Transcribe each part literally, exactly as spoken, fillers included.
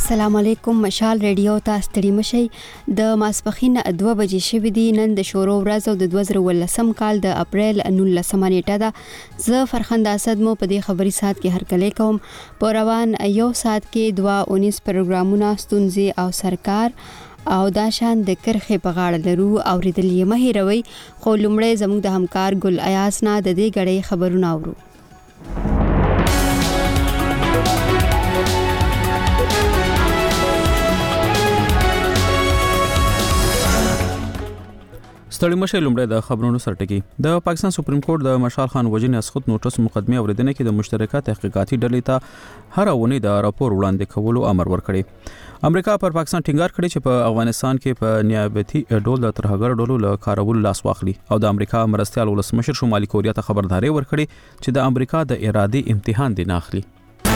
السلام علیکم. مشال ریډیو ته ستړي مشئ. د ماسپخین دوه بجې شوې دي. نن د شورو ورځ او د دوه زره ولسم کال د اپریل نولسمه نیټه ده. زه فرخنده اسد مو په دې خبري ساعت کې هرکلی کوم. په روان یو ساعت کې دوه اونیس پروګرامونه ستونزې او سرکار او دا شان د کرخې په غاړه لرو اوریدل یې مه هیروئ. خو لومړی زموږ د همکار ګل ایاس نه د دې غړې خبرونه اورو. ستړي مشه لومړی د خبرونو سرټکی. د پاکستان سپریم کورټ د مشال خان وژنې اسقط نوټس مقدمه اوریدنه کې د مشترکه تحقیقاتي ډلې ته هر اونۍ د راپور وړاندې کولو امر ورکړی. امریکا پر پاکستان ټینګار کړی چې په افغانستان کې په نیابتي ډول د ترهګر ډلو له کارولو لاس واخلي او د امریکا مرستيال ولسمشر شمالي کوریا ته خبرداري ورکړي چې د امریکا د ارادي امتحان دی نه اخلي.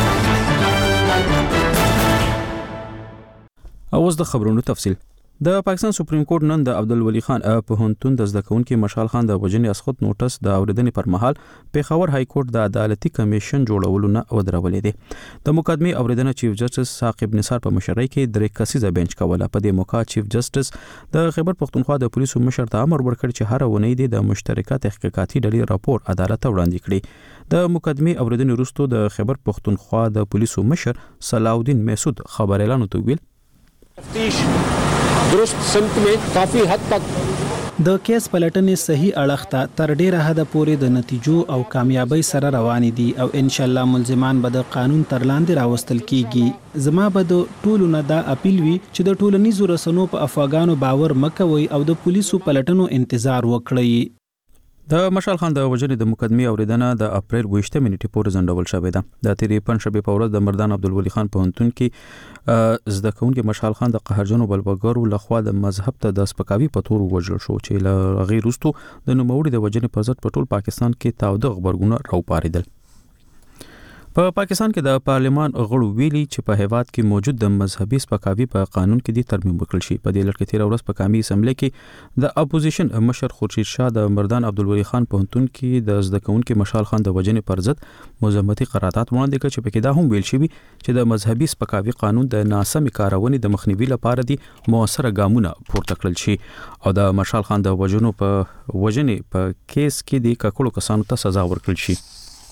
اوس د خبرونو تفصیل. د پاکستان سپریم کورټ نن د عبدالولي خان په هنتون د زدکونکو مشال خان د وژنې اسقط نوټس د اوریدنې پر مهال پیښور های کورټ د عدالتي کمیشن جوړولو نه ودرولې دي. د مقدمه اوریدنه چیف جسټس ثاقب نثار په مشرۍ کې درې کسیزه بنچ کوله. په دې موقع چیف جسټس د خیبر پختونخوا د پولیسو مشر ته امر ورکړ چې هر ونې د مشترکه تحقیقاتي ډلې راپور عدالت ته وړاندې کړي. د مقدمه اوریدنې وروسته د خیبر پختونخوا د پولیسو مشر صلاحالدین مسعود خبر اعلان وکړ. تفتیش درست سمت में काफी हद तक د کیس پلټنې صحیح اړخ ته تر ډیره حد پورې د نتیجو او کامیابی سره روان دي او ان شاء الله ملزمان به د قانون تر لاندې راوستل کیږي. زما به د ټولو نه دا اپیل وی چې د ټولنیزو رسنیو په افغانانو باور مکوي او د پولیسو پلټنو انتظار وکړي. د مشال خان د وژنې د مقدمه اوریدنه د اپریل ویشتمه نیټې پورې ځنډول شوې ده. د تیرې پنځشنبه په ورځ د مردان عبدالولي خان په هنتون کې زدکونکو مشال خان د قهرجنو بلبګرو لخوا د مذهب ته د سپکاوي په تور وژل شو چې له غیر وروسته د نوموړي د وژنې پر ضد په ټول پاکستان کې تاوده خبرونه راوپاریدل. په پا پاکستان کې د پارلمان غړو ویلي چې په هیواد کې موجود د مذهبي سپکاوي په قانون کې د ترمیم وکړل شي. په دې لړ کې تیر ورځ په قومي اسمبلی کې د اپوزیشن مشر خورشید شاه د مردان عبدالولي خان په هنتون کې د زدکونکو مشال خان د وژنې پر ضد مذمتي قرارداد وړاندې کړ چې په کې دا هم ویل شوی چې د مذهبي سپکاوي قانون د ناسمې کارونې د مخنیوي لپاره دي موثره ګامونه پورته کړل شي او د مشال خان د وژنو په وژنې په کیس کې د ککړو کسانو ته سزا ورکړل شي.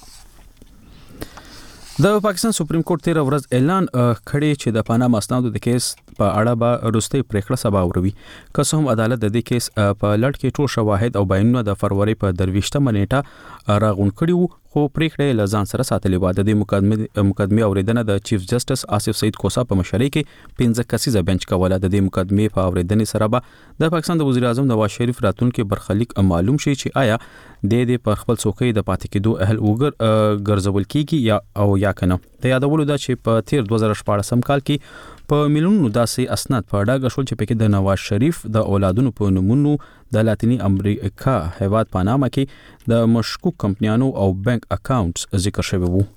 د پاکستان سپریم کورټ تیر ورځ اعلان کړی چې د پاناما اسنادو د کیس په اړه به وروستي پریکړه سبا وروي. که څه هم عدالت د دې کیس په لړ کې ټول شواهد او بیانونه د فروری په درویشتمه نیټه راغون کړي وو خو پریکړه له ځان سره ساتلې و. د دې مقدمه مقدمه اوریدنه د چیف جسټس آصف سعید کوسا په مشرۍ کې پنځه کسیزه بنچ کوله. د دې مقدمه په اوریدنې سره به د پاکستان د وزیر اعظم نواز شریف راتلونکي برخلیک معلوم شي چې آیا د دې پر خپل څوکۍ د پاتې کېدو اهل وګر ګرځول کیږي یا او یا کنه. د یادولو دا چې په تیر دوه زره شپاړسم کال کې په میلیونونو داسې اسناد په ډاګه شول چې پکې د نواز شریف د اولادونو په نومونو د لاتینی امریکا هیواد پاناما کې د مشکوک کمپنیانو او بانک اکاونټس ذکر شوی وو.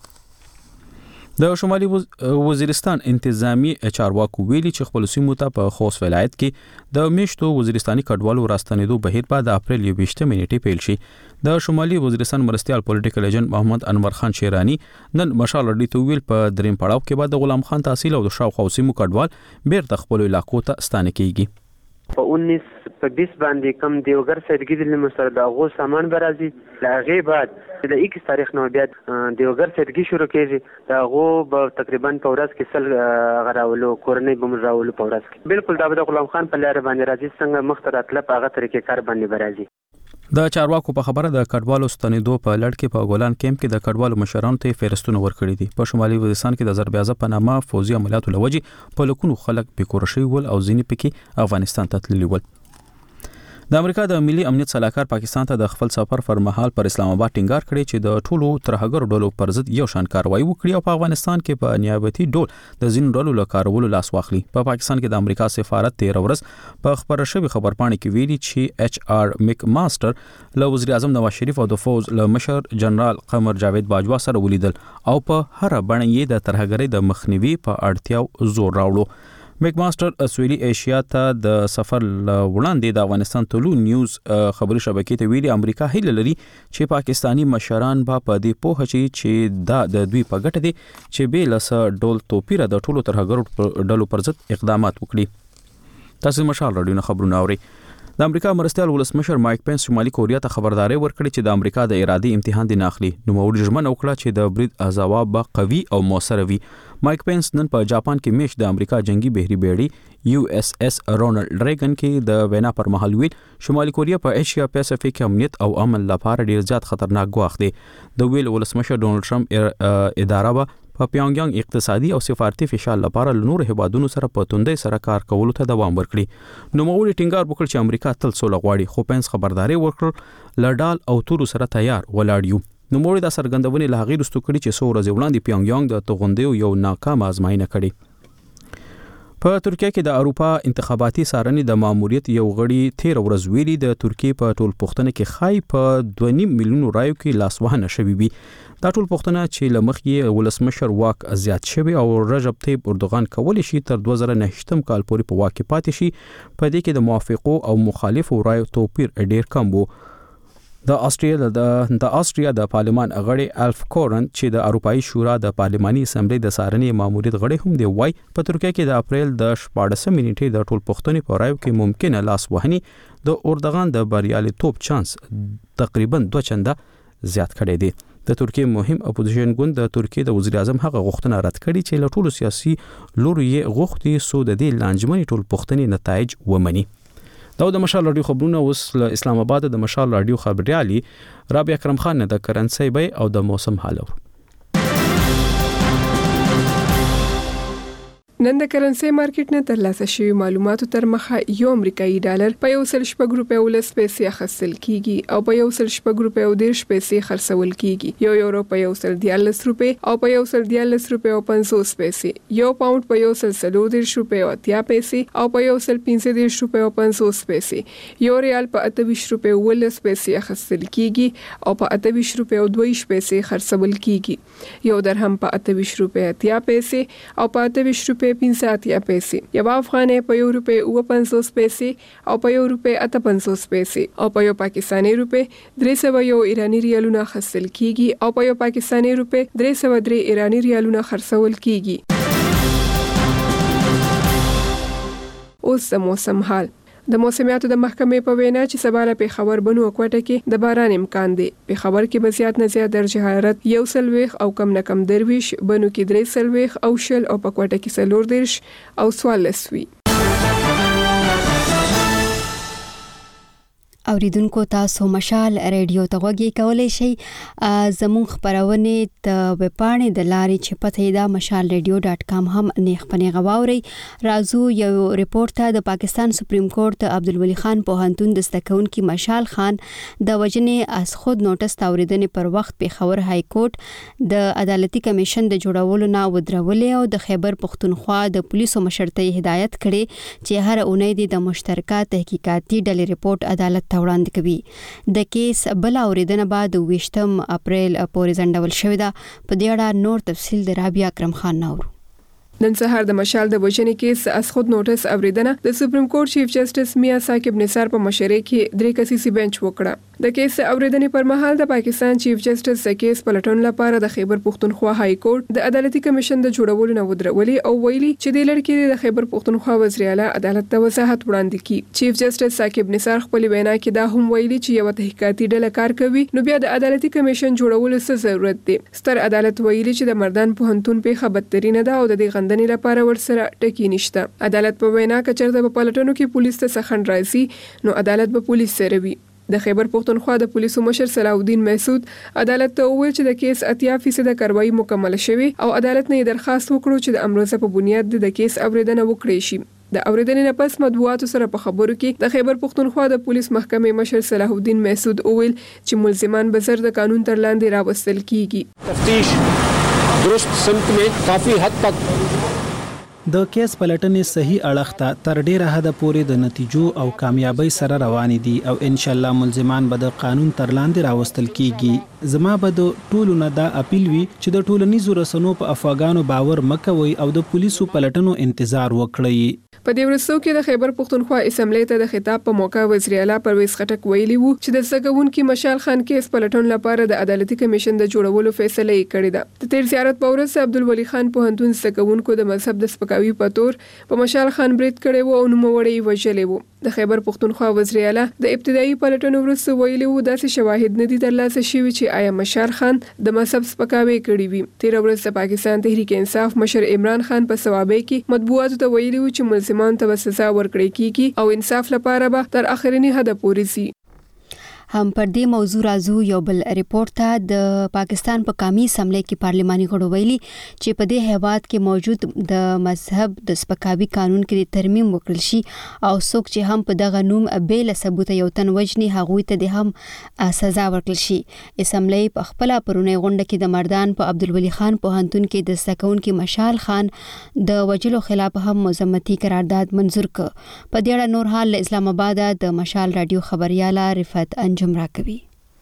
د شمالي وزیرستان انتظامی چارواکو ویلي چې خپل سیمو ته په خوست ولایت کې د میشتو وزیرستاني کډوالو راستنېدو بهیر په د اپریل یوویشتمه نیټې پیل شي. د شمالي وزیرستان مرستيال پولیټیکل ایجنټ محمد انور خان شیرانی نن مشال رډي ته ویل په دریم پړاو کې بعد د غلام خان تحصیل او د شاوخوا سیمو کډوال بیرته خپل علاقو ته ستانه کیږي. په انیس په بیس باندې کم دیوګر سرګي د مسر د غو سامان برازي لاغه بعد د اکیس تاریخ نو بیا دیوګر سرګي شروع کیږي دا غو په تقریبا په ورځ کې سل غراولو کورنۍ بم راولو په ورځ کې بالکل دا د غلام خان په لار باندې راځي څنګه مخترات لپ هغه طریقې کار باندې برازي. د چارواکو په خبره د کډوالو ستنېدو په لړ کې په ګولان کیمپ کې د کډوالو مشرانو ته فهرستونه ورکړي دي. په شمالي وزیرستان کې د زربیازه په نامه فوزي عملیاتو لوجې په لکونو خلک بیکور شوي ول او ځینې پکې افغانستان ته تللي ول. د امریکا د ملي امنیت صلاحکار پاکستان ته د خپل سفر پر مهال پر اسلام آباد ټینګار کړی چې د ټولو ترهګر ډلو پر ضد یو شان کاروایی وکړي او په افغانستان کې په نیابتي ډول د ځینو ډلو له کارولو لاس واخلي. په پاکستان کې د امریکا سفارت تیر ورځ په خبر شوی خبرپاڼه کې ویلي چې ایچ آر میک ماستر له وزیر اعظم نواز شریف او د فوز له مشر جنرال قمر جاوید باجوا سره ولیدل او په هر بڼه یې د ترهګرۍ د مخنیوي په اړتیاو زور راوړو. میک ماستر سویلي ایشیا ته د سفر وړاندې د افغانستان طلوع نیوز خبري شبکې ته ویلي امریکا هیله لري چې پاکستانی مشران به په دې پوهه چې چې دا د دوی په ګټه دي چې به لس ډول توپیره د ټولو ترهګرو ډلو پر ضد اقدامات وکړي. تاسو مشال رادیو خبرونه اورئ. د امریکا مرستیال ولسمشر مایک پنس شمالي کوریا ته خبرداري ورکړه چې د امریکا د ارادي امتحان دی ناخلي. نو موږ ژمنه وکړه چې د برید ځواب به قوي او موثر وي. مایک پنس نن په جاپان کې میش د امریکا جنگي بحري بیړۍ یو اس اس رونالد ریګن کې د وینا پر مهال ویل شمالي کوریا په ایشیا پیسفیک امنیت او امن لپاره ډیر زیات خطرناک ګواښ دی. د ویل ولسمشر ډونالد ټرمپ اداره به په پیونګیانګ اقتصادي او سفارتي فشار لپاره نور هیوادونو سره په توندۍ سره کار کولو ته دوام ورکړي. نو موږ ټینګار وکړ چې امریکا تل سوله غواړي خو پنس خبرداري ورکړ لړډال او تورو سره تیار ولاړ یو. نو موږ د سرګندونې له غیر استوکړي چې څو ورځې وړاندې پیونګیانګ د توغندیو یو ناکام ازمایښت کړي. په ترکیه کې د اروپا انتخاباتي سارنې د ماموریت یو غړي تیر ورځ ویلي د ترکیه په ټول پښتنه کې خای په دوه نیم میلیون رایو کې لاسوهنه شوې وي. دا ټول پښتنه چې لمخې ولسمشر واک زیات شوی او رجب طیب اردوغان کولی شي تر دوه زره نه شتم کال پورې په واک پاتې شي. په دې کې د موافقو او مخالفو رایو توپیر ډیر کم وو. د استرالیا د د استرالیا د پارلمان غړي الف کورن چې د اروپאי شورا د پارلماني اسمبلی د سارنې ماموریت غړي هم دی وای په ترکیه کې د اپریل د شپاړسمې نیټې د ټول پښتنې په رایو کې ممکنه لاس وهني د اردوغان د بریالیتوب چانس تقریبا دوه چنده زیات کړی دی. د ترکیه مهم اپوزیشن ګوند د ترکیه د وزیر اعظم هغه غوښتنه رد کړې چې له ټولو سیاسي لوري یې غوښتي سو د دې لانجمنې ټول پښتنې نتایج ومني. دا د مشال رادیو خبرونه اوس له اسلام آباد د مشال رادیو خبريالي رابعه اکرم خان نه د کرنسي بي او د موسم حالو. نن د کرنسي مارکیټ نه ترلاسه شوی معلوماتو تر مخه یو امریکایي ډالر په یو سل شپږ روپۍ ولس پیسې اخیستل کیږي او په یو سل شپږ روپۍ او دیرش پیسې خرڅول کیږي. یو یورو په یو سل دیارلس روپۍ او په یو سل دیارلس روپۍ او پنځوس پیسې. یو پاوند په یو سل څلور دیرش روپۍ او اتیا پیسې او په یو سل پنځه دیرش روپۍ او پنځوس پیسې. یو ریال په اته ویشت روپۍ ولس پیسې اخیستل کیږي او په اته ویشت روپۍ او دوه ویشت پیسې خرڅول کیږي. یو درهم په اته ویشت روپۍ اتیا پیسې او په اته ویشت روپۍ پنځه اتیا پیسې. یو افغانۍ په یو روپۍ اوه پنځوس پیسې او په یو روپۍ اته پنځوس پیسې او په یو پاکستاني روپۍ درې سوه یو ایرانی ریالونه اخیستل کیږي او په یو پاکستاني روپۍ درې سوه درې ایرانی ریالونه خرڅول کیږي. اوس د موسم حال. د موسمیاتو د محکمې په وینا چې سبا له پېښور بنو او کوټه کې د باران امکان دی. پېښور کې به زیات نه زیات درجه حرارت یو سلويخ او کم نه کم درویش، بنو کې درې سلويخ او شل او په کوټه کې څلور دیرش او څوارلس وي. اوریدونکو تاسو مشال ریډیو ته غوږی کولای شئ. زموږ خبرونه د وپاڼې د لارې چې پته دا مشال ریډیو ډاټ کام هم نیخ پنې غواوري. رازو یو ریپورت ته د پاکستان سپریم کورټ عبدالولي خان پوهنتون د ستکونکي مشال خان د وجنې از خود نوټس تاوریدنې پر وخت پېښور های کورټ د عدالتي کمیشن د جوړولو نه ودرولې او د خیبر پختونخوا د پولیسو مشرته هدایت کړي چې هر اونۍ د مشترکه تحقیقاتي ډلې ریپورت عدالت وړاندې کوي. د کیس بل اوریدنه بعد ویشتم اپریل پورې ځنډول شوې ده. په دې اړه نور تفصیل د رابعه اکرم خان نورو. نن سهار د مشال د وژنې کیس از خود نوټس اوریدنه د سپریم کورټ چیف جسټس میاں ثاقب نثار په مشرۍ کې درې کسیزي بنچ وکړه. د کیس اوریدنې پر مهال د پاکستان چیف جسټس د کیس پلټون لپاره د خیبر پختونخوا های کورټ د عدالتي کمیشن د جوړولو نه ودرولې او ویلي چې د لړکې د خیبر پختونخوا وزیر اعلی عدالت ته وضاحت وړاندې کړي. چیف جسټس ثاقب نثار خپل وینا کې دا هم ویلي چې یو تحقیقاتي ډله کار کوي نو بیا د عدالتي کمیشن جوړولو څه ضرورت دی. ستر عدالت ویلي چې د مردان پوهنتون په بدترینه ده او د دې غندنې لپاره ورسره ټکی نشته. عدالت په وینا کې چرته په پلټونو کې پولیس ته سخن راځي نو عدالت به پولیس سره وي. د خیبر پختونخوا د پولیسو مشر صلاح الدین محسود عدالت ته وویل چې د کیس اتیا فیصد کاروایی مکمل شوه او عدالت نه درخواست وکړو چې د امروزه په بنیاد د کیس اوریدنه وکړي شي. د اوریدنې نه پس مطبوعاتو سره په خبرو کې د خیبر پختونخوا د پولیس محکمې مشر صلاح الدین محسود وویل چې ملزمان به زر د قانون تر لاندې راوستل کیږي. تفتیش درست سمت में काफी हद तक د کیس پلټنې صحیح اړخ ته تر ډیره حد پورې د نتیجو او کامیابی سره روان دي او ان شاء الله ملزمان به د قانون تر لاندې راوستل کیږي. زما به د ټولو نه دا اپیل وي چې د ټولنیزو رسنیو په افواګانو باور مکوئ او د پولیسو پلټنو انتظار وکړئ. په دې ورځو کې د خیبر پښتونخوا اسمبلی ته د خطاب په موقع وزیر اعلی پرویز خټک ویلي وو چې د زګونکو مشال خان کیس پلټن لپاره د عدالتي کمیشن د جوړولو فیصله یې کړې ده. د تیر زیارت په ورځ عبدالولي خان پوهنتون زګونکو د مذهب د سپکاوي په تور په مشال خان برید کړی وو او نوموړی وژلی وو. د خیبر پښتونخوا وزیر اعلی د ابتدایي پلټنو وروسته ویلي وو داسې شواهد نه دي ترلاسه شوي چې آیا مشال خان د مذهب سپکاوي کړی وي. تیر ورځ د پاکستان تحریک انصاف مشر عمران خان په سوابۍ کې مطبوعاتو ته ویلي وو چې ملزمان ته سزا ورکړي کیږي او انصاف لپاره به تر اخرنی حد پورې سي. هم پر دې موضوع راځو یو بل ریپورت ته. د پاکستان په قومي اسمبلی کې پارلماني غړو ویلي چې په دې هیواد کې موجود د مذهب د سپکاوي قانون کې ترمیم وکړل شي او څوک چې هم په دغه نوم بې له ثبوته یو تن وجني هغوی ته د هم سزا ورکړل شي. اسمبلی په خپل پرونی غونډه کې د مردان په عبدالولي خان پوهنتون کې د سکونکو مشال خان د وجلو خلاف هم مذمتي قرارداد منظور کړ. په دې اړه نور حال اسلام آباد د مشال رادیو خبرياله رفعت انجم راکوي.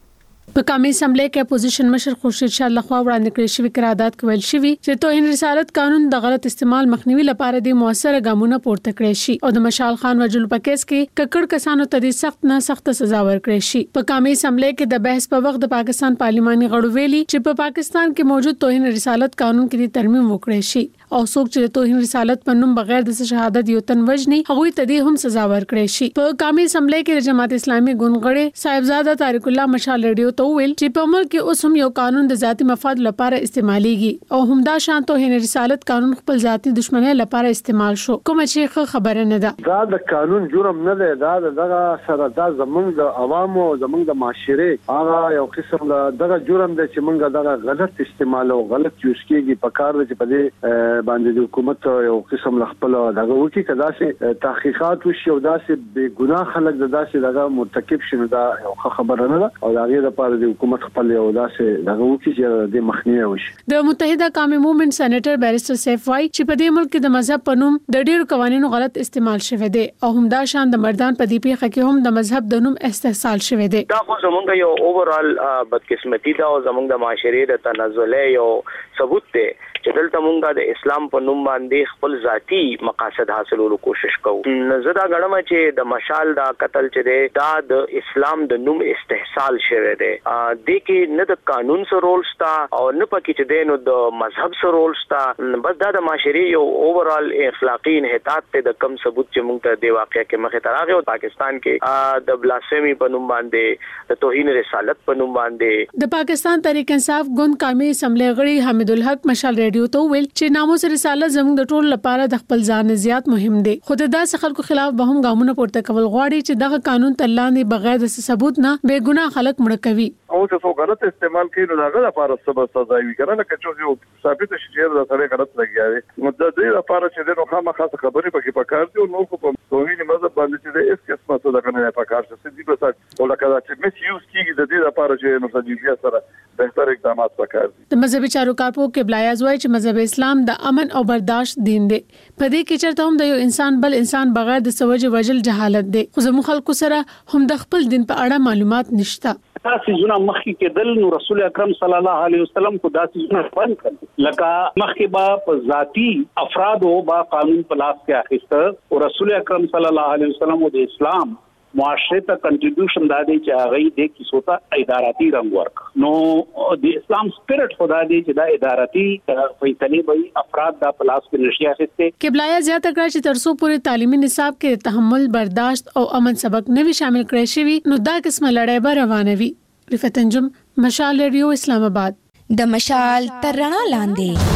په قومي اسمبلی کې اپوزیشن مشر خورشید شاه لخوا وړاندې کړی شوی قرارداد کوي شوی چې توهین رسالت قانون د غلط استعمال مخنیوي لپاره د موثره ګامونه پورته کړی شي او د مشال خان وجلو په کیس کې ککړ کسانو ته د سخت نه سخت سزا ورکړي شي. په قومي اسمبلی کې د بحث په وخت د پاکستان پارلماني غړو ویلي چې په پاکستان کې موجود توهین رسالت قانون کې ترمیم وکړي شي او څوک چې د توهین رسالت په نوم بغیر د شهادت یو تن وجني هغوی ته د هم سزا ورکړي شي. په قومي اسمبلی کې د جماعت اسلامي ګوندغړي صاحبزاده طارق الله مشال ریډیو ته ویل چې په ملک کې اوس هم یو قانون د ذاتی مفاد لپاره استعماليږي او همدا شان توهین رسالت قانون خپل ذاتی دشمنی لپاره استعمال شو. کوم چې خبره نه ده دا د قانون جرم نه ده، دا دغه سره دا زمونږ د عوامو زمونږ د معاشره هغه یو قسم دغه جرم ده چې مونږ دغه غلط استعمال او غلط یوز کیږي. په کار د په دې باندې د حکومت یو قسم خپل دغه وکي کدا سي تحقیقات وشي او داسې بے ګناه خلک داسې دغه مرتکب شنه دا یو خبره نه ده او دغه لپاره د حکومت خپل یو داسې دغه وکي چې د مخنیوي وشي. د متحده قومي موومېنټ سېنیټر بیرسټر سیف وای چې په دې ملک کې د مذهب په نوم د ډېرو قوانینو غلط استعمال شوی دی او همدا شان د مردان په دې پیښه کې هم د مذهب د نوم استحصال شوی دی. دا خو زمونږ یو اوورال بدقسمتي دا او زمونږ د معاشري د تنزل یو ثبوت دی چې دلته مونږه د اسلام په نوم باندې خپل ذاتی مقاصد حاصلولو کوشش کوو. زه دا غواړم چې د مشال دا قتل چې دی دا د اسلام د نوم استحصال شوی دی. د کې نه د قانون سره رول ستا او نه پکې چې دی نو د مذهب سره رول ستا، بس دا د معاشري یو اوورال اخلاقی انحطاط ته د کم ثبوت چې مونږ ته د واقعیا کې مخه تراغه او پاکستان کې د بلاسفیمی په نوم باندې د توهین رسالت په نوم باندې د پاکستان تحریک انصاف ګوند قومي اسمبلی غړي حمید الحق مشال ریډیو ته ویل چې ناموس رسالت زموږ د ټول لپاره د خپل ځان زیات مهم دی. خو د داسې خلکو خلاف به هم ګامونه پورته کول غواړي چې دغه قانون تر لاندې بغیر د ثبوت نه بے ګناه خلک مړ کوي او چې څو غلط استعمال کوي نو دغه لپاره سبب سزا وي کنه لکه چې یو ثابت شي چې دا سره غلط لګیاوي نو د دې لپاره چې نو خامہ خاصه خبرې پکې پکار دي او نو په توهین مذهب باندې چې د اس قسمه څه دغه نه پکار څه دي بس او لکه چې مس یوز کیږي د دې لپاره چې نو سجیلیا سره بهتر اقدامات پکار دي. د مذهبي چارو کارپو کې بلایاز وایي چې مذهب اسلام د امن او برداشت دین دی. په دې کې چرته هم د یو انسان بل انسان بغیر د سوجه وجل جهالت دی. خو زموږ خلکو سره هم د خپل دین په اړه معلومات نشته. تاسو زونه مخکې کېدل نو رسول اکرم صلی الله علیه وسلم کو داسې زونه فن کړ لکه مخکې با په ذاتی افراد او با قانون پلاس کې اخیسته او رسول اکرم صلی الله علیه وسلم د اسلام معاشره ته کنټریبیوشن دادی چې هغه د کیسو ته اداراتي رنګ ورک نو د اسلام سپیرټ خدا دې چې دا اداراتي فیصله وي افراد دا پلاس کې نشي اخیسته. قبلایا زیاته کړ چې ترسو پورې تعلیمي نصاب کې تحمل برداشت او امن سبق نوي شامل کړی شي نو دا قسمه لړۍ به روانه وي. رفعت انجم مشال ریډیو اسلام آباد. د مشال تر رڼا لاندې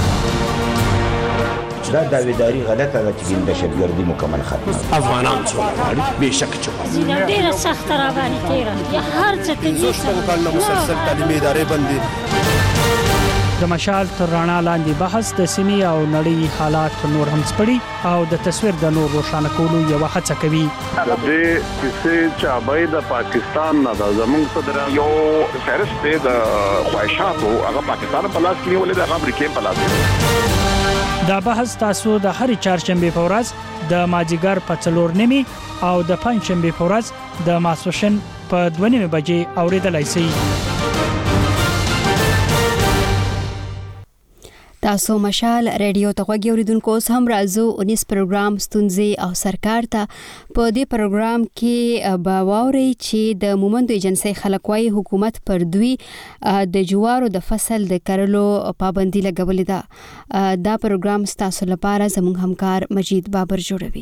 دا داویداری غلطه ده چې د شبګردي مکمل ختمه افغانان څو به شک چوکا ډیره سخت را باندې تیرا هر څه ته زوش په کال مسلسل تعلیمي ادارې باندې د مشال تر رڼا لاندې بحث د سیمې او نړۍ حالات نور هم سپړي او د تصویر د نور روښانه کولو یو هڅه کوي. د دې کیسې چې ابای د پاکستان نه د زمونږ صدر یو فهرست د خواهشاتو هغه پاکستان په لاس کې ولې د امریکای په لاس کې دا بحث تاسو د هر چهارشنبه په ورځ د ماجیګر په څلور نیمه او د پنځشنبه په ورځ د ماسوشن په دوه نیمه بجې اوریدلای شئ. تاسو مشال ریډیو ته غوږی اوریدونکو اوس هم راځو انیس پروګرام ستونزې او سرکار ته. په دې پروګرام کې به واوري چې د مومندو ایجنسی خلک وايي حکومت پر دوی د جوارو د فصل د کرلو پابندي لګولې ده. دا پروګرام ستاسو لپاره زموږ همکار مجید بابر جوړوي.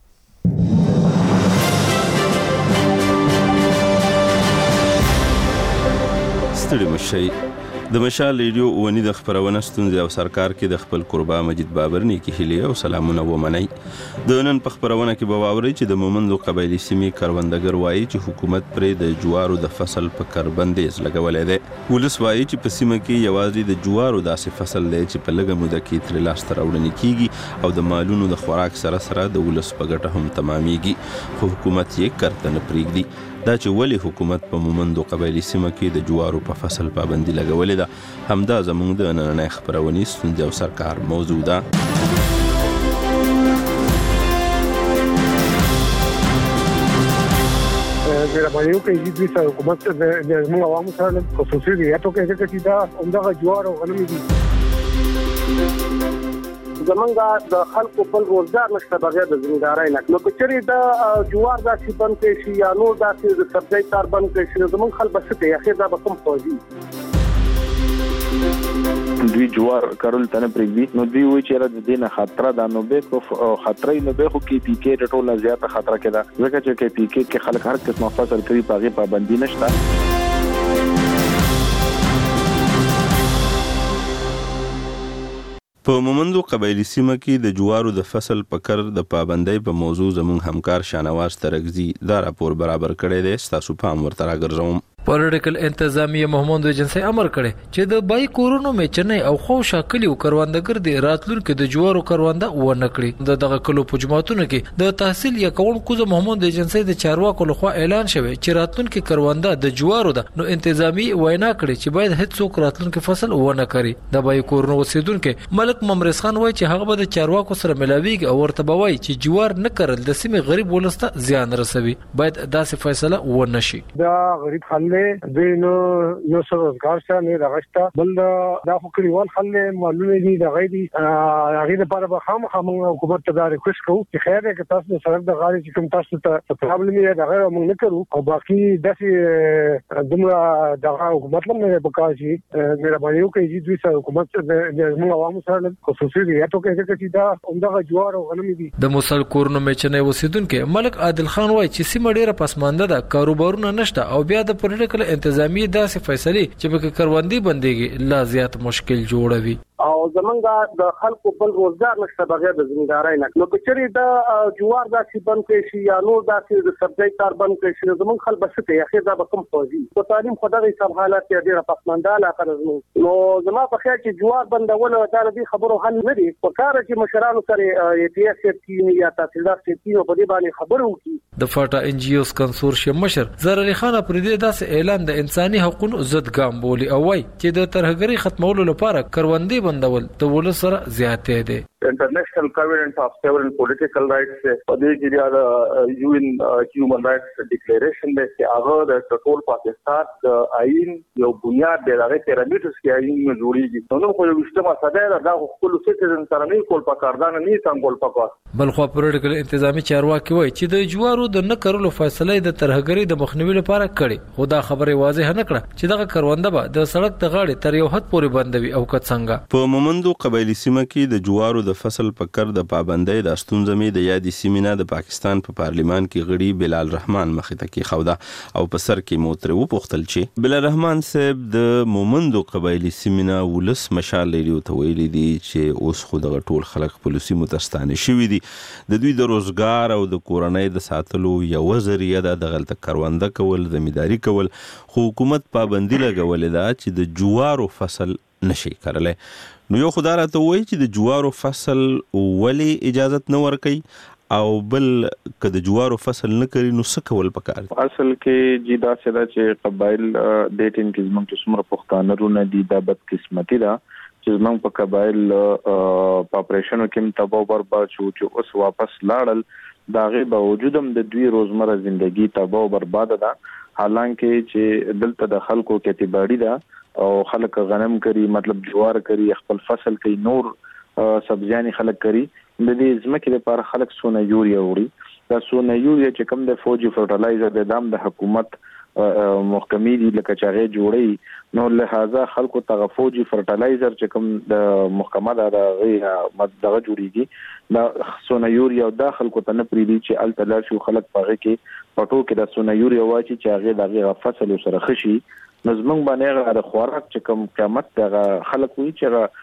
ستړي مشي د مشال ریډیو ونی د خبرونه ستونزې او سرکار کې د خپل قربا مجید بابر نه کې هلي او سلامونه ومني. د نن په خبرونه کې به واوري چې د مومندو قبایلی سیمې کروندګر وایي چې حکومت پرې د جوارو د فصل په کربندیز لګولې ده. ولس وایي چې په سیمه کې یوازې د جوارو داسې فصل دی چې په لږه موده کې تر لاس تر وړاندې کیږي او د مالونو د خوراک سره سره د ولس په ګټه هم تمامېږي، خو حکومت یې کرته نه پرېږدي. دا چې ولی حکومت په مومندو قبایلی سیمه کې د جوارو په فصل پابندي لګولې ده، همدا زموږ د نننۍ خبرونې ستونزې او سرکار موضوع ده. مهرباني وکړئ چې دوی سره حکومت د زموږ عوامو سره خصوصي ریاستو کې چې دا همدغه جوار او غنم دي. زمونږه د خلکو بل روزګار نشته بغیر د زمیندارۍ نه. نو که چېرې د جوار داسې بند کړی شي یا نور داسې د سبزۍ کار بند کړی شي، زمونږ خلک به څه کوي؟ اخر دا به کوم خوځي؟ دوی جوار کرل ته نه پرېږدي. نو دوی وایي چې د دې نه خطره ده. نو به خطرې نو به خو کې پی کې د ټوله زیاته خطره کې ده، ځکه چې کې پی کې کې خلک هر قسمه فصل کوي، په هغې پابندي نشته. په مومندو قبایلی سیمه کې د جوارو د فصل په کر د پابندۍ په موضوع زموږ همکار شانواز ترکزی دا راپور برابر کړی دی. ستاسو پام ورته راګرځوم. پولیټیکل انتظامیه محمود ایجنسی امر کړي چې د بای کورونو میچنې او خو شاکلی او کروندګر د راتلونکو د جوارو کرونده و نه کړي. د دغه کلو په جماعتونو کې د تحصیل یا کونکو د محمود ایجنسی د چارواکو لخوا اعلان شوی چې راتلونکو کرونده د جوارو ده. نو انتظامی وینا کړي چې باید هیڅ څوک راتلونکو فصل و نه کړي. د بای کورونو اوسیدونکو ملک ممرز خان وایي چې هغه به د چارواکو سره ملاویږي او ورته بوي چې جوار نه کړل د سیمې غریب ولسته زیان رسوي. باید داسې فیصله و نشي. دا غریب خلک دوی نو نو روزګار څه نه راغشته، بل دا خو کلیوال خلک معلومه دي د غیدي هغه لپاره به هم هم حکومت ته دا ریکوست کوو چې خیر کې تاسو سره د غاړي چې کوم تاسو ته پرابلم یې دا غیر موږ نه کوو او باقي داسې دمره د حکومت لمه به کاږي. مهرباني وکړئ چې دوی سره حکومت د موږ عوامو سره خصوصي ریاستو کې چې دا همدغه جوار او غنم دي. د موسل کورونو میچنې اوسیدونکو ملک عادل خان وایي چې سیمه ډیره پسمانده ده، کاروبارونه نشته او بیا د پولیټیکل انتظامی داسې فیصله چې په کروندې بنديږي لا زیات مشکل جوړوي. او زمونږه د خلکو بل روزګار نشته بغیر د زمیندارۍ نه. نو که چېرې د جوار داسې بند کړی شي یا نور داسې د سبزۍ کار بند کړی شي، زمونږ خلک به څه کوي؟ اخر دا به کوم خوځي؟ په تعلیم خو دغه حساب حالات کې ډېره پسمانده علاقه ده زموږ. نو زما په خیال چې جوار بندول دا د دې خبرو حل نه دی. پکار چې مشرانو سره ای پی ایس ټیم یا تحصیلدار ټیم په دې باندې خبرو وکړي. د فاټا ان جی اوز کنسورشیم مشر زهر علي خان پر دې داسې اعلان د انساني حقوقو ضد ګام بولی او وايي چې د ترهګری ختمولو لپاره کروندې بندول د ولس سره زیاتې دي. International Covenant of Civil and Political Rights په دې کې د یو ان هیومن رائټس ډیکلیریشن د هغه د ټول پاکستان د آئین یو بنیاد دی، هغه پیرامیټرز کې آئین جوړیږي. نو خو یو اجتماع ساده دا خپل سیټیزن سره نه کول پکاردان نه څنګه پکا. بل خو پولیټیکل انتظامی چارواکي وایي چې د جوارو د نه کولو فیصله د ترهګری د مخنیوي لپاره کړي. خدا خبره واضح نه کړه چې دغه کرونده به د سړک د غاړې تر یو حد پورې بندوي او که څنګه. په مومندو قبایلی سیمه کې د جوارو د فصل په کر د پابندۍ د ستونزمې د یادې سیمینه د پاکستان په پا پارلیمان کې غړي بلال رحمان مخې ته کې خوده او په سر کې موتره و پختل چې بلال رحمان صاحب د مومندو قبایلی سیمینه ولس مشال لري ته ویلي دي چې اوس خو د ټول خلک پولیسي متستانه شوی دي. د دوی د روزګار او د کورنۍ د ساتلو یو ذریعہ د غلطه کرونده کول زمینداری کول، خو حکومت پابندي لګولې ده چې د جوارو فصل نشي کړلای. نو یو خدای راته وایي چې د جوارو فصل ولی اجازت نه ورکي او بل کله جوارو فصل نه کړي نو څه کول پکار؟ اصل کې جدا سره چې قبایل د ټین کې زموږ څومره پښتانه رونه دي د بد قسمتي ده چې موږ په قبایل په اپریشنو کې تباہ برباد شو چې اوس واپس لاړل داغه باوجود هم د دوی روزمره ژوندۍ تباہ برباد ده حالانکه چې دلته د خلکو کتیباړي ده او خلک غنم کوي مطلب جوار کوي خپل فصل کوي نور سبزیانی خلک کوي د دې ځمکې لپاره خلک سونه یوریا وړي دا سونه یوریا چې کوم د فوجي فرټلایزر د دام د حکومت محکمې دي لکه چاغه جوړي نو لہذا خلکو ته فوجي فرټلایزر چې کوم د محکمه دا غي مدغه جوړيږي دا سونه یوریا د خلکو ته نه پریدي چې ال تلل شو خلک پاره کې پټو کې د سونه یوریا واچي چې هغه دغه فصل سره خشي نظم باندې د خوراک چې کوم قیمت دغه خلک وي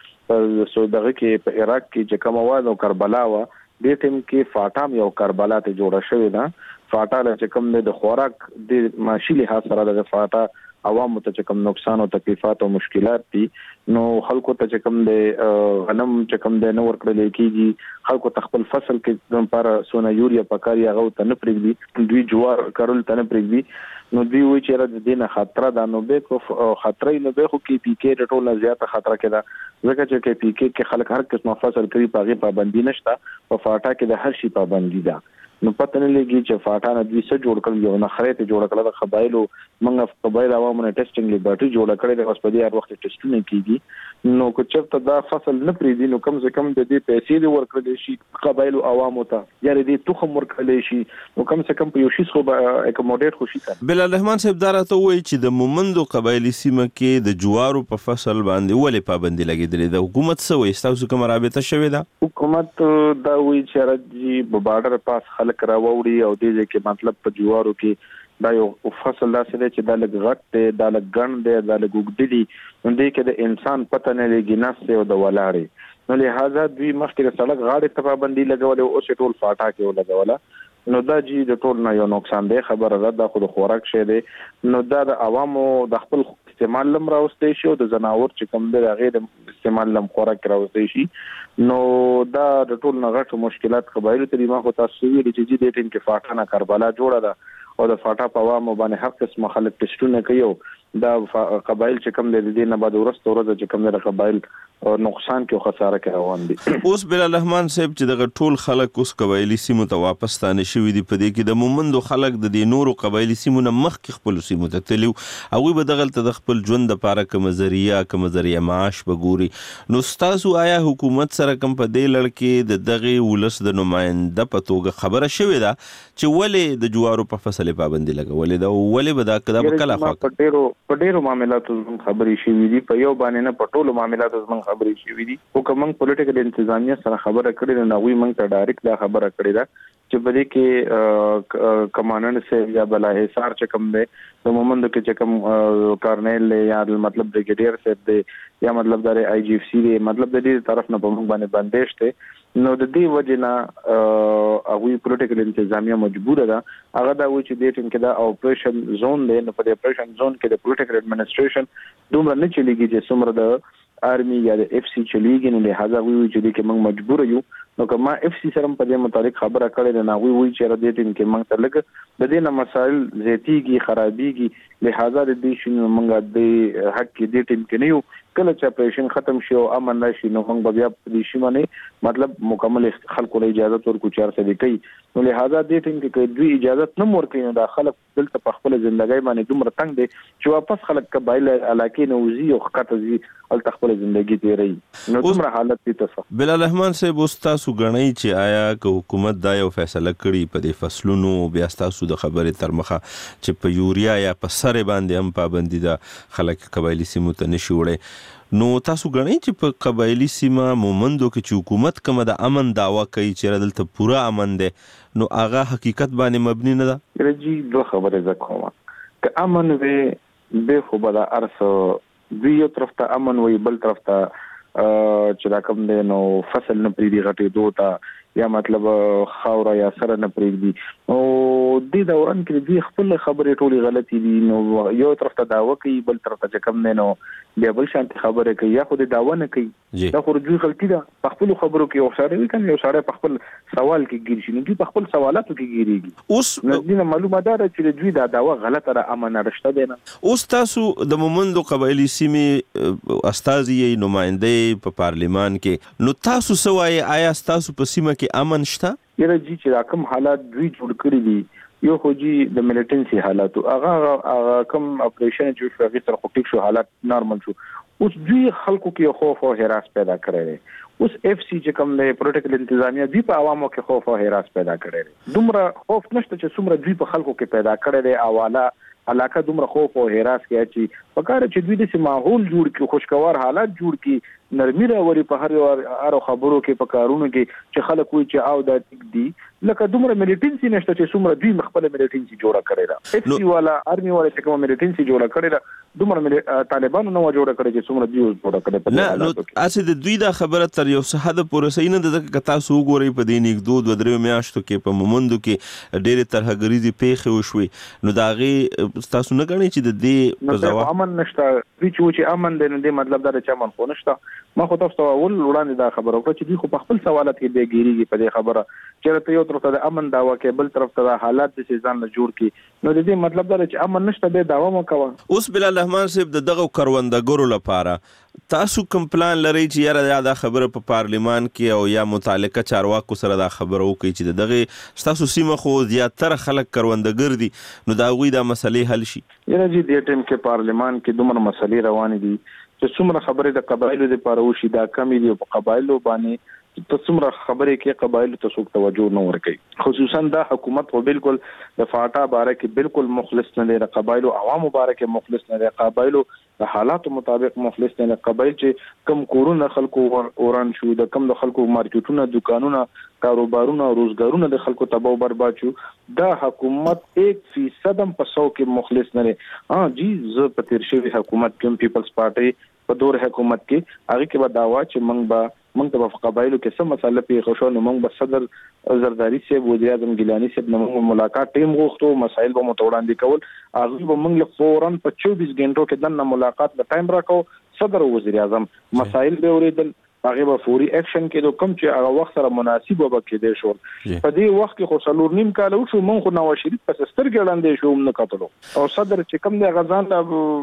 چې سو دغه کې په عراق کې چې کوم واد او کربلا و د ټیم کې فاټام یو کربلا ته جوړه شوې ده فاټا چې کوم د خوراک د معاشي لحاظ سره د فاټا عوامو ته چې کوم نقصان او تکلیفات او مشکلات دي نو خلکو ته چې کوم د غنم چې کوم د نور کړل کېږي خلکو ته خپل فصل کې لپاره سونه یوریا پکاري هغه ته نه پرېږدي دوی جوار کارول ته نه پرېږدي نو دوی وایي چې د دینه خطر ده نو به کو خطرې نه به خو کې پی کې ټوله زیاته خطر کېده ځکه چې کې پی کې کې خلک هر قسم فصل کوي پاغي پابندي نشته او فاټا کې د هر شي پابندي ده نو پته نه لګي چې فاټا نه دوی څه جوړ کړل یو نه خریته جوړ کړل د قبایلو منګه قبایل عوامو نه ټیسټینګ لیبرټي جوړ کړل د هسپتال هر وخت ټیسټونه کیږي نو کو چرته دا فصل نه پریدي نو کم سے کم د دې پیسې دی ورکړل شي قبایلو عوامو ته یاري دې تخم ورکړل شي نو کم سے کم په یو شي خو اکوموډیټ خوشي کړي بلال رحمان صاحب دارته وایي چې د مومندو قبایلی سیمه کې د جوارو په فصل باندې ولې پابندي لګیدلې ده حکومت څه وایي تاسو کوم رابطه شوې ده حکومت دا وایي چې راځي په بارډر پاس خلک راوړي او دې کې مطلب په جوارو کې دا یو فصل داسې دی چې دا لږ غټ دی دا لږ ګڼ دی دا لږ اوږد دی نو دې کې د انسان پته نه لګي نفس او د ولاړې نو لہذا دوی مخکې د سړک غاړې ته پابندي لګولې او اوس ټول فاټا کې ولګوله نو دا جی د ټول نه یو نقصان دی خبره ده د خود خوراک شه دی نو دا د عوامو د خپل استعمال لم راوستي شي او د زناور چې کوم دی غیر استعمال لم خوراک راوستي شي نو دا د ټول نه غټ مشکلات قبایلو ته ما خو تاسو ویلي چې دې ټیم کې فاټا نه کربلا جوړه ده او د فاټا په عوامو باندې هر قسم خلک ټیسټونه کوي دا قبایل چې کوم د دې نه بعد ورسته ورځ چې کوم د قبایل نقصان کې خساره کې روان دي اوس بلال رحمان صاحب چې دغه ټول خلک اوس قبایلی سیمو ته واپس ستانه شوي دي په دې کې د مومندو خلک د دې نورو قبایلی سیمو نه مخکې خپل سیمو ته تللي هغوی به دغه ته د خپل ژوند لپاره کوم ذریعہ کوم ذریعہ معاش به ګوري نو ستاسو آیا حکومت سره کوم په دې لړ کې د دغه ولس د نماینده په توګه خبره شوې ده چې ولې د جوارو په فصل پابندي لګولې ده ولې به دا کدا په کله خوا په ډیرو په ډیرو معاملاتو خبرې شوې دي په یو باندې نه په ټولو معاملاتو زمون خبرې شوې دي او کوم پولیټیکل انتظامیه سره خبره کړې نه وي موږ ته ډایرکټ دا خبره کړې ده چې بلې کې کمانډنټ سه یا بلا حصار چې کوم دی د مومند کې چې کوم کارنیل یا مطلب بریګیډیر سه دی یا مطلب د آی جی اف سی دی مطلب د دې طرف نه په موږ باندې بندش ته نو د دې وجنه هغه پولیټیکل انتظامیه مجبور ده هغه دا وایي چې د ټیم کې دا اپریشن زون دی نو په دې اپریشن زون کې د پولیټیکل اډمنسټریشن دومره نه چلیږي چې څومره د آرمي یا د اف سی چلیږي نو لہذا وی وی چې موږ مجبور یو نو کما اف سی سره په دې متعلق خبره کړې نه وی وی چې را دې ټیم کې موږ ته لګ د دې نه مسائل زیاتیږي خرابيږي لہذا د دې شنو موږ د حق کې دې ټیم کې نه یو کله چې اپریشن ختم شي او امن راشي نو موږ بیا په دې شی باندې مطلب مکمل خلکو له اجازه ورکو چار څه دی کوي نو لہذا دې ټیم کې دوی اجازه نه ورکوي نو د خلک دلته په خپل ژوندۍ باندې دومره تنگ دي چې واپس خلک قبایل علاقې نو وزي او خطه زی ال تخپل ژوندۍ تیری نو دومره حالت دي تاسو بلال رحمان صاحب تاسو غنئ چې آیا که حکومت دا یو فیصله کړي په دې فصلونو بیا تاسو د خبرې تر مخه چې په یوریا یا په سره باندې هم پابندي ده خلک قبایلی سیمو ته نشي وړي نو تاسو غنئ چې په قبایلی سیمه مومندو کې چې حکومت کوم د امن داوا کوي چې دلته پورا امن ده نو هغه حقیقت باندې مبني نه ده رجی دوه خبره زکوما که امن وي به خو بل ارسو دوی یو طرف ته امن وي بل طرف ته چې دا کوم دی نو فصل نه پریدي غټي دوتا یا مطلب خاور یا سره نه پریدي او دې دوران کې دوی خپل خبرې ټولې غلطي دي. نو یو طرف ته داوا کوي بل طرف ته کم نه نو بیا بل شانتي خبره کوي یا خو دې داوا نه کوي دا خو دوی غلطي ده. په خپل خبرو کې یو سره وي کنه یو سره په خپل سوال کې ګیر شي نو دوی په خپل سوالاتو کې ګیریږي. اوس نو معلومه ده چې دوی دا داوا غلطه را امانه رشته ده. اوس تاسو د مومندو قبایلی سیمې استازي نمائنده په پارلیمان کې نو تاسو سوای آیا تاسو په سیمه کې امن شته؟ یره جی چې کوم حالات دوی جوړ کړی دي یو خو جی د ملیټنسي حالات هغه هغه کوم اپریشن چې شو هغه تر خو شو حالات نارمل شو. اوس دوی خلکو کې خوف او هراس پیدا کړی دی. اوس اف سی چې کوم د پروتوکول انتظامیه دوی په عوامو کې خوف او هراس پیدا کړی دی. دومره خوف نشته چې څومره دوی په خلکو کې پیدا کړی دی. اواله علاقه دومره خوف او هراس کې چې پکاره چې دوی د ماحول جوړ کې خوشگوار حالات جوړ کې نرمي راوري په هر هر خبرو کې په کارونو کې چې خلک وي چې او د ټیک دي لکه دومره ملیټنسي نشته چې څومره دوی مخبل ملیټنسي جوړه کړی دا. اف سی والا ارمي والا چې کوم ملیټنسي جوړه کړی دا دومره طالبانو نو جوړه کړی چې څومره دوی جوړه کړی په نه نو اسې د دوی دا خبره تر یو څه حد پورې صحیح نه ده که تاسو وګورئ په دې نیک دود و درې میاشتو کې په مومندو کې ډېرې ترهګریزي پیښې وشوي نو دا غي تاسو نه غواړئ چې د دې په ځواب امن نشته دوی چې امن دی نو دې مطلب دا چې امن خو نشته. ما خو تاسو ول وړاندې دا خبره وکړه چې دوی خو په خپل سوالات کې به ګیریږي په دې خبره چې ته یو طرف ته د امن داوا کې بل طرف ته د حالات د سيزان له جوړ کې نو د دې مطلب دا چې امن نشته به داوا مو کوه. اوس بلال رحمان صاحب د دغه کروندګرو لپاره تاسو کوم پلان لرئ چې یاره دا خبره په پارلیمان کې او یا متعلقه چارواکو سره دا خبره وکړي چې دغه تاسو سیمه خو زیاتره خلک کروندګر دي نو دا غوي دا مسلې حل شي؟ یره جی دې ټیم کې پارلیمان کې دومره مسلې روان دي چې څومره خبرې د قبایلو لپاره وشي دا کمی دي په قبایلو باندې ته څومره خبرې کې قبایلو ته څوک توجه نه ورکوي. خصوصا دا حکومت خو بالکل د فاټا باره کې بالکل مخلص نه دی. د قبایلو عوامو باره کې مخلص نه دی. قبایلو د حالاتو مطابق مخلص نه دی. قبایل چې کم کورونه خلکو اوران شو د کم د خلکو مارکیټونه دکانونه کاروبارونه روزګارونه د خلکو تباہ او برباد شو دا حکومت ایک فیصد هم په سو کې مخلص نه دی. ها جی زه په تیر شوی حکومت کې پیپلز پارټي په دور حکومت کې هغه کې به داوا چې موږ به موږ ته په قبایلو کې سم مسله پیښ شو نو موږ به صدر زرداری صاحب وزیر اعظم ګیلانی صاحب نو ملاقات ټیم غوښتو مسایل به متوړاندې کول هغه به موږ فورن په چوبیس غنټو کې دنه ملاقات د ټایم راکو صدر وزیر اعظم مسایل به اوریدل هغه به فوري اکشن کې کوم چې هغه وخت سره مناسب وب کې دی شو. په دې وخت کې خو څلور نیم کال وشو مونږ خو نواز شریف په ستر ګړندې شو نه کتلو او صدر چې کوم دی غزان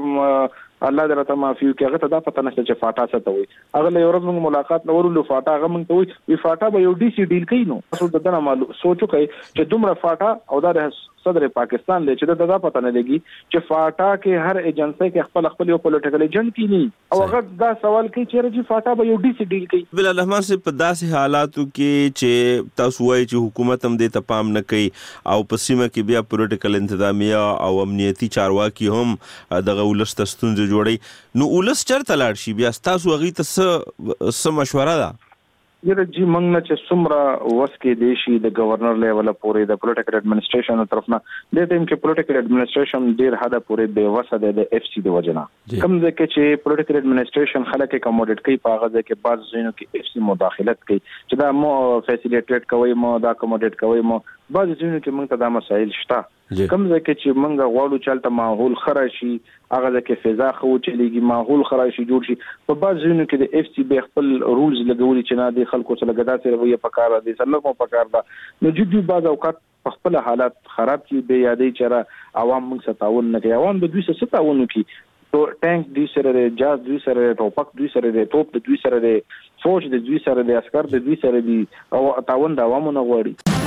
الله دې راته معافي وکړي هغه ته دا پته نشته چې فاټا څه ته وي. هغه له ورځ موږ ملاقات لورلو فاټا هغه موږ ته وي وی فاټا به یو ډي سي ډیل کوي نو تاسو دغه معلوم سوچو کوي چې دومره فاټا او دا صدر پاکستان له چې دا, دا پته نه لګي چې فاټا کې هر ایجنسی کې خپل خپل یو پولیټیکل ایجنټ کینی او هغه دا سوال کوي چې رجی فاټا به یو ډي سي ډیل کوي. بلال رحمان صاحب په داسې حالاتو کې چې تاسو وایي چې حکومت هم دې ته پام نه کوي او په سیمه کې بیا پولیټیکل انتظامیه او امنیتي چارواکي هم دغه ولست ستونزې جوړي نو ولس چرته لاړ شي بیا تاسو هغه ته څه څه مشوره ده؟ یره جی موږ نه چې څومره وسکې دی شي د گورنر لیول پورې د پولیټیکل اډمنسټریشن طرف نه د ټیم کې پولیټیکل اډمنسټریشن ډیر حدا پورې د وسه د اف سی د وجنه کوم ځکه چې پولیټیکل اډمنسټریشن خلک کوموډیټ کوي په هغه ځکه بعض ځینو کې اف سی مداخلت کوي چې دا مو فیسیلیټیټ کوي مو دا کوموډیټ کوي مو بعض ځینو کې موږ ته دا مسایل شته کوم ځکه چې موږ غواړو چلته ماحول خراشي هغه ځکه فضا خو چلیږي ماحول خراشي جوړ شي په بعض ځینو کې د اف سی به خپل رولز لګولي چې نه د خلکو سره ګدا سره وي په کار دي سره مو په کار ده نو جدي بعض اوقات په خپل حالات خراب کی به یادې چر عوام موږ ستاون نه کوي عوام به دوی څه ستاون کوي تو ټانک دوی سره جاز دوی سره ټوپک دوی سره توپ دوی سره فوج دوی سره د عسكر دوی سره دي او تاون د عوامو نه غواړي.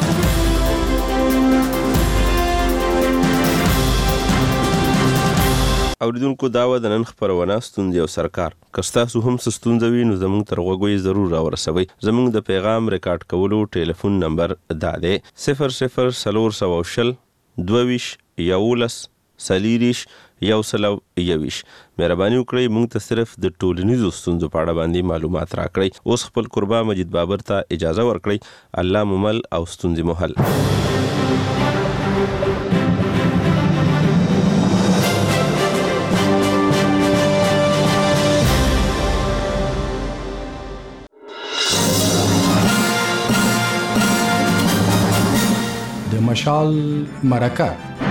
اوریدونکو داوا د نن خبرونه ستوندې او سرکار کستاسو هم ستوندې وي نو زموږ تر غوږی ضرور راورسوي. زموږ د پیغام ریکارډ کولو ټلیفون نمبر دا دی صفر صفر سلور سو شل دویش یولس سلیریش یو سلو یویش. مهرباني وکړئ موږ ته صرف د ټولنیزو ستونزو په اړه باندې معلومات راکړئ. اوس خپل قربا مجید بابر ته اجازه ورکړئ. الله ممل او ستونزې مو حل. مشال مرکه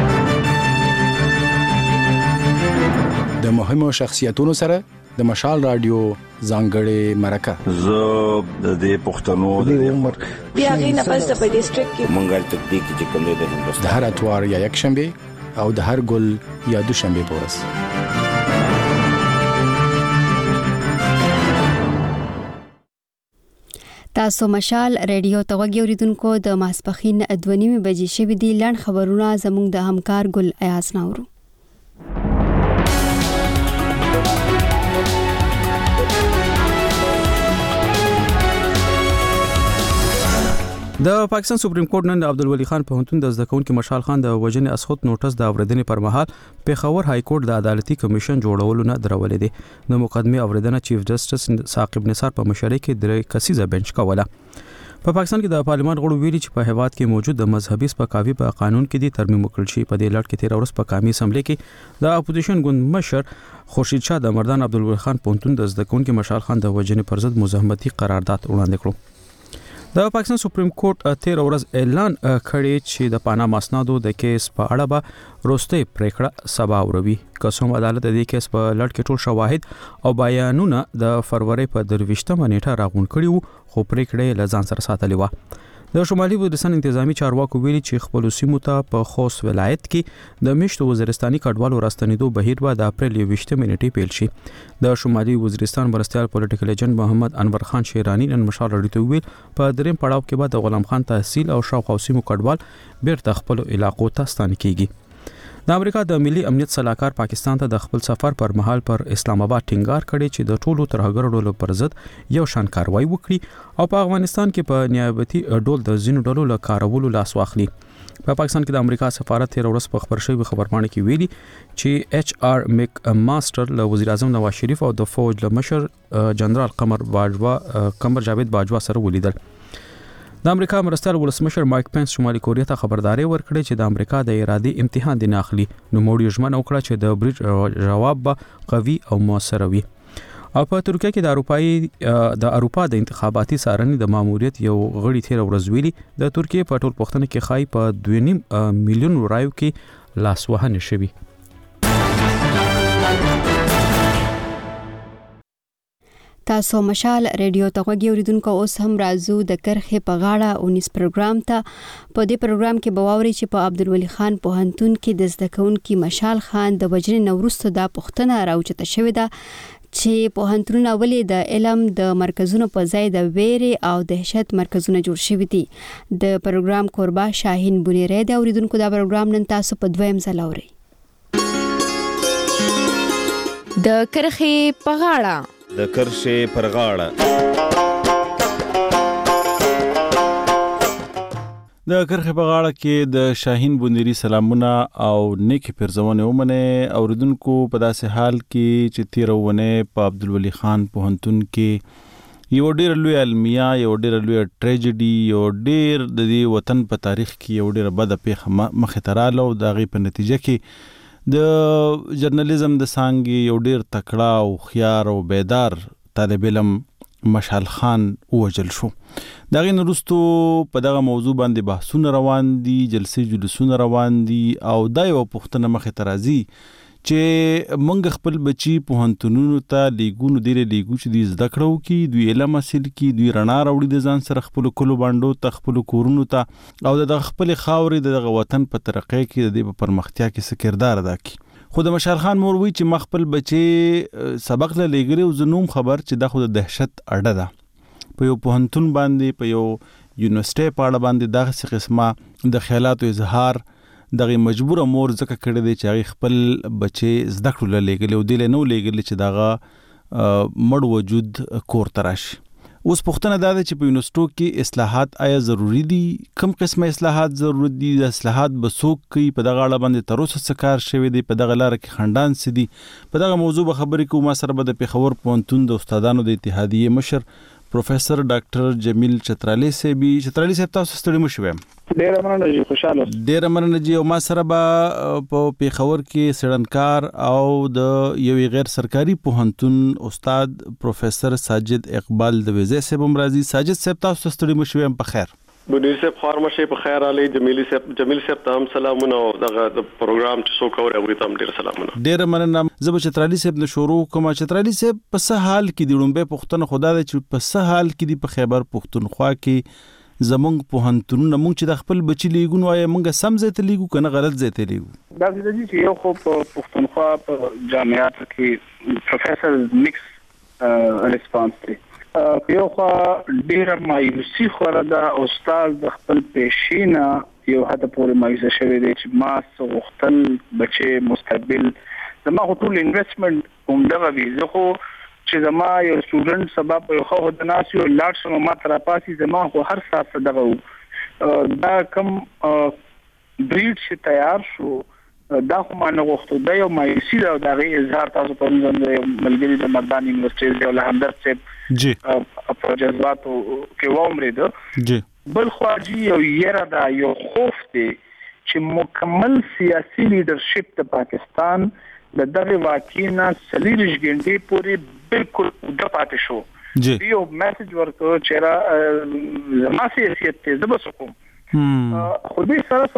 د مهمو شخصیتونو سره د مشال رادیو ځانګړې مرکه زه د دې پښتنو د عمر بیا غینه پس په ډیسټریکټ کې مونږه تطبیق چې کوم د هندوستان د هر اتوار یا یک شنبه او د هر ګل یا دو شنبه پورس تاسو مشال ریډیو ته وګورئ اوریدونکو د ماسپخین ادونیمه بجې شوې دي لړ خبرونه زموږ د همکار ګل ایاز نورو د پاکستان سپریم کورټ نن د عبدالولي خان پوهنتون د زده کوونکو مشال خان د وژنې اسخط نوټس د اوریدنې پر مهال پیښور های کورټ د عدالتي کمیشن جوړولو نه درولې دي د مقدمه اوریدنه چیف جسټس ثاقب نثار په مشرۍ کې درې کسیزه بنچ کوله په پاکستان کې د پارلیمان غړو ویلي چې په هیواد کې موجود د مذهبي سپکاوي په قانون کې دي ترمیم وکړل شي په دې لړ کې تیر ورځ په قومي اسمبلی کې د اپوزیشن ګوند مشر خورشید شاه د مردان عبدالولي خان پوهنتون د زده کوونکو مشال خان د وژنې پر ضد مزاحمتي قرارداد وړاندې کړ د پاکستان سپریم کورټ تیر ورځ اعلان کړی چې د پاناما اسنادو د کیس په اړه به وروستۍ پریکړه سبا وروي قسم عدالت د دې کیس په لړ کې ټول شواهد او بیانونه د فروری په درويشتمه نیټه راغون کړي وو خو پریکړه له ځان سره ساتلې و د شمالي وزیرستان انتظامی چارواکو ویلي چې خپل سیمو ته په خوست ولایت کې د مشت وزیرستاني کډوالو راستنیدو بهیر به د اپریل یوویشتمه نیټه پیل شي د شمالي وزیرستان مرستيال پولیټیکل ایجنټ محمد انور خان شیرانی نن مشال رډیو ویل په دریم پړاو کې به د غلام خان تحصیل او شاوخوا سیمو کډوال بیرته خپل علاقو ته ستانه کیږي د امریکا د ملي امنیت صلاحکار پاکستان ته د خپل سفر پر مهال پر اسلام آباد ټینګار کړي چې د ټولو ترهګر ډلو پر ضد یو شان کاروایی وکړي او په افغانستان کې په نیابتي ډول د زینو ډلو له کارولو لاس واخلي په پاکستان کې د امریکا سفارت تیر ورځ په خبر شوی خبرپاڼه کې ویلي چې ایچ آر میک ماستر له وزیر اعظم نواز شریف او د فوج له مشر جنرال قمر باجوا قمر جاوید باجوا سره ولیدل د امریکا مرستيال ولسمشر مایک پنس شمالي کوریا ته خبرداري ورکړه چې د امریکا د ارادي امتحان دی ناخلي نو موړي ژمنه وکړه چې د بریټ جواب به قوي او موثر وي او په ترکیه کې د اروپای د اروپا د انتخاباتي سارنې د ماموریت یو غړي تیر ورځ ویلي د ترکیه په ټول پښتنه کې خای په دوه نیم میلیون رایو کې لاس وهنه شوی تاسو مشال ریډیو ته غوږی اوریدونکو اوس هم راځو د کرخه په غاړه اونیس پروګرام ته په دې پروګرام کې بواوري چې په عبدالولي خان پوهنتون کې د زده کوونکو مشال خان د وژنې نورسته د پښتنه راوچته شوې ده چې پوهنتونونه ولې د علم د مرکزونو په ځای د ویري او دهشت مرکزونه جوړ شوي دي د پروګرام قربا شاهین بونیری د اوریدونکو دا پروګرام نن تاسو په دویم ځل اورئ د کرخه په غاړه د کرښې پر غاړه د کرخه په غاړه کې د شاهین بونیری سلامونه او نیکی پرزونه ومنه اوریدونکو په داسې حال کې چې تیرونه په عبدالولي خان پوهنتون کې یو ډیر لوی المیه یو ډیر لوی ټریجډي یو ډیر د دې وطن په تاریخ کې یو ډیر بد پیښه مخه تراله او د غي په نتیجه کې د جرنالیزم د سانګي یو ډیر تکړه او خيار او بیدار طالب علم مشال خان وجل شو دغه نورستو په دغه موضوع باندې بحثونه روان دي جلسې جلسونه روان دي او دا یو پښتنه مخه ترازی چې مونږ خپل بچي په هنتونونو ته لیګونو دی لیګو چې د زده کړو کې دوی علم حاصل کې دوی رڼا راوړي د ځان سره خپل کولو باندې ته خپل کورونو ته او د خپل خاورې د وطن په ترقې کې د پرمختیا کې څه کردار ادا کوي خو د مشال خان مور وی چې مخ خپل بچي سبق له لګري او زنوم خبر چې د خود دهشت اړه ده په یو پوهنتون باندې په یو یونیورسيټي په اړه باندې دغه قسمه د خیالاتو اظهار دغه مجبور مور زکه کړی دی چې خپل بچي زده کړو لګل او دل نه لګل چې دغه مړ وجود کور تراشي اوس پښتنه دا ده چې په یونیورسيټو کې اصلاحات آیا ضروری دي کوم قسمه اصلاحات ضروري دي د اصلاحات بسوک کوي په دغه اړه باندې تر اوسه څه شوی دی په دغه لار کې خندان سدي په دغه موضوع به خبرې کوم سره به د پیښور پوهنتون د استادانو د اتحادیه مشر پروفیسور ډاکټر جمیل چترالی صاحب چترالی صاحب تاسو ستړي مو شوم ډېر مننه جی خوشاله ډېر مننه جی او ما سره به په پیښور کې سړنکار او د یو غیر سرکاري پوهنتون استاد پروفیسور ساجد اقبال د وزیر صاحب مرضی ساجد صاحب تاسو ستړي مو شوم په خیر بنیر صاحب خارمه شي په خیر علي جمیلی صاحب جمیل صاحب ته هم سلامونه او دغه د پروګرام چې څوک اوري هغه ته هم ډیر سلامونه. ډیر مننه. زه به چترالي صاحب نه شروع کوم. چترالي صاحب په څه حال کې دی لومبه پښتون خدا دې چې په څه حال کې دی په خیبر پښتونخوا کې زمونږ پوهنتونونه مونږ چې د خپل بچی لیګون وای مونږ سم ځای ته لیګو کنه غلط ځای ته لیګو. دا چې یو خو په پښتونخوا په جامعات کې پروفیسور میکس ریسپانس دی. یو خو ډیر مایوسی خوره دا استاد د خپل پیشینا یو حتی پورې مایوسه شوی دی چې ما سوختل بچي مستقبل زما ټول انویسټمنت کوم دغه وی زه خو چې زما یو سټوډنټ سبب یو خو د ناس یو لاټ سم ما تر پاسي زما خو هر سات دغه دا کم بریډ چې تیار شو دا خو ما نه غوښتو دا یو مایوسی دا دغه اظهار تاسو په نظر ملګری د مردان یونیورسيټي او لهندر صاحب جی په جذباتو کې وامرید جی بل خواجی یو یره دا یو خوف دی چې مکمل سیاسي لیدرشپ د پاکستان د دغه واقعینا سلیریش ګنټي پوری بالکل د پاتې شو. جی یو میسج ورکو چې را زما سیاست ته زبسکم خو دې سره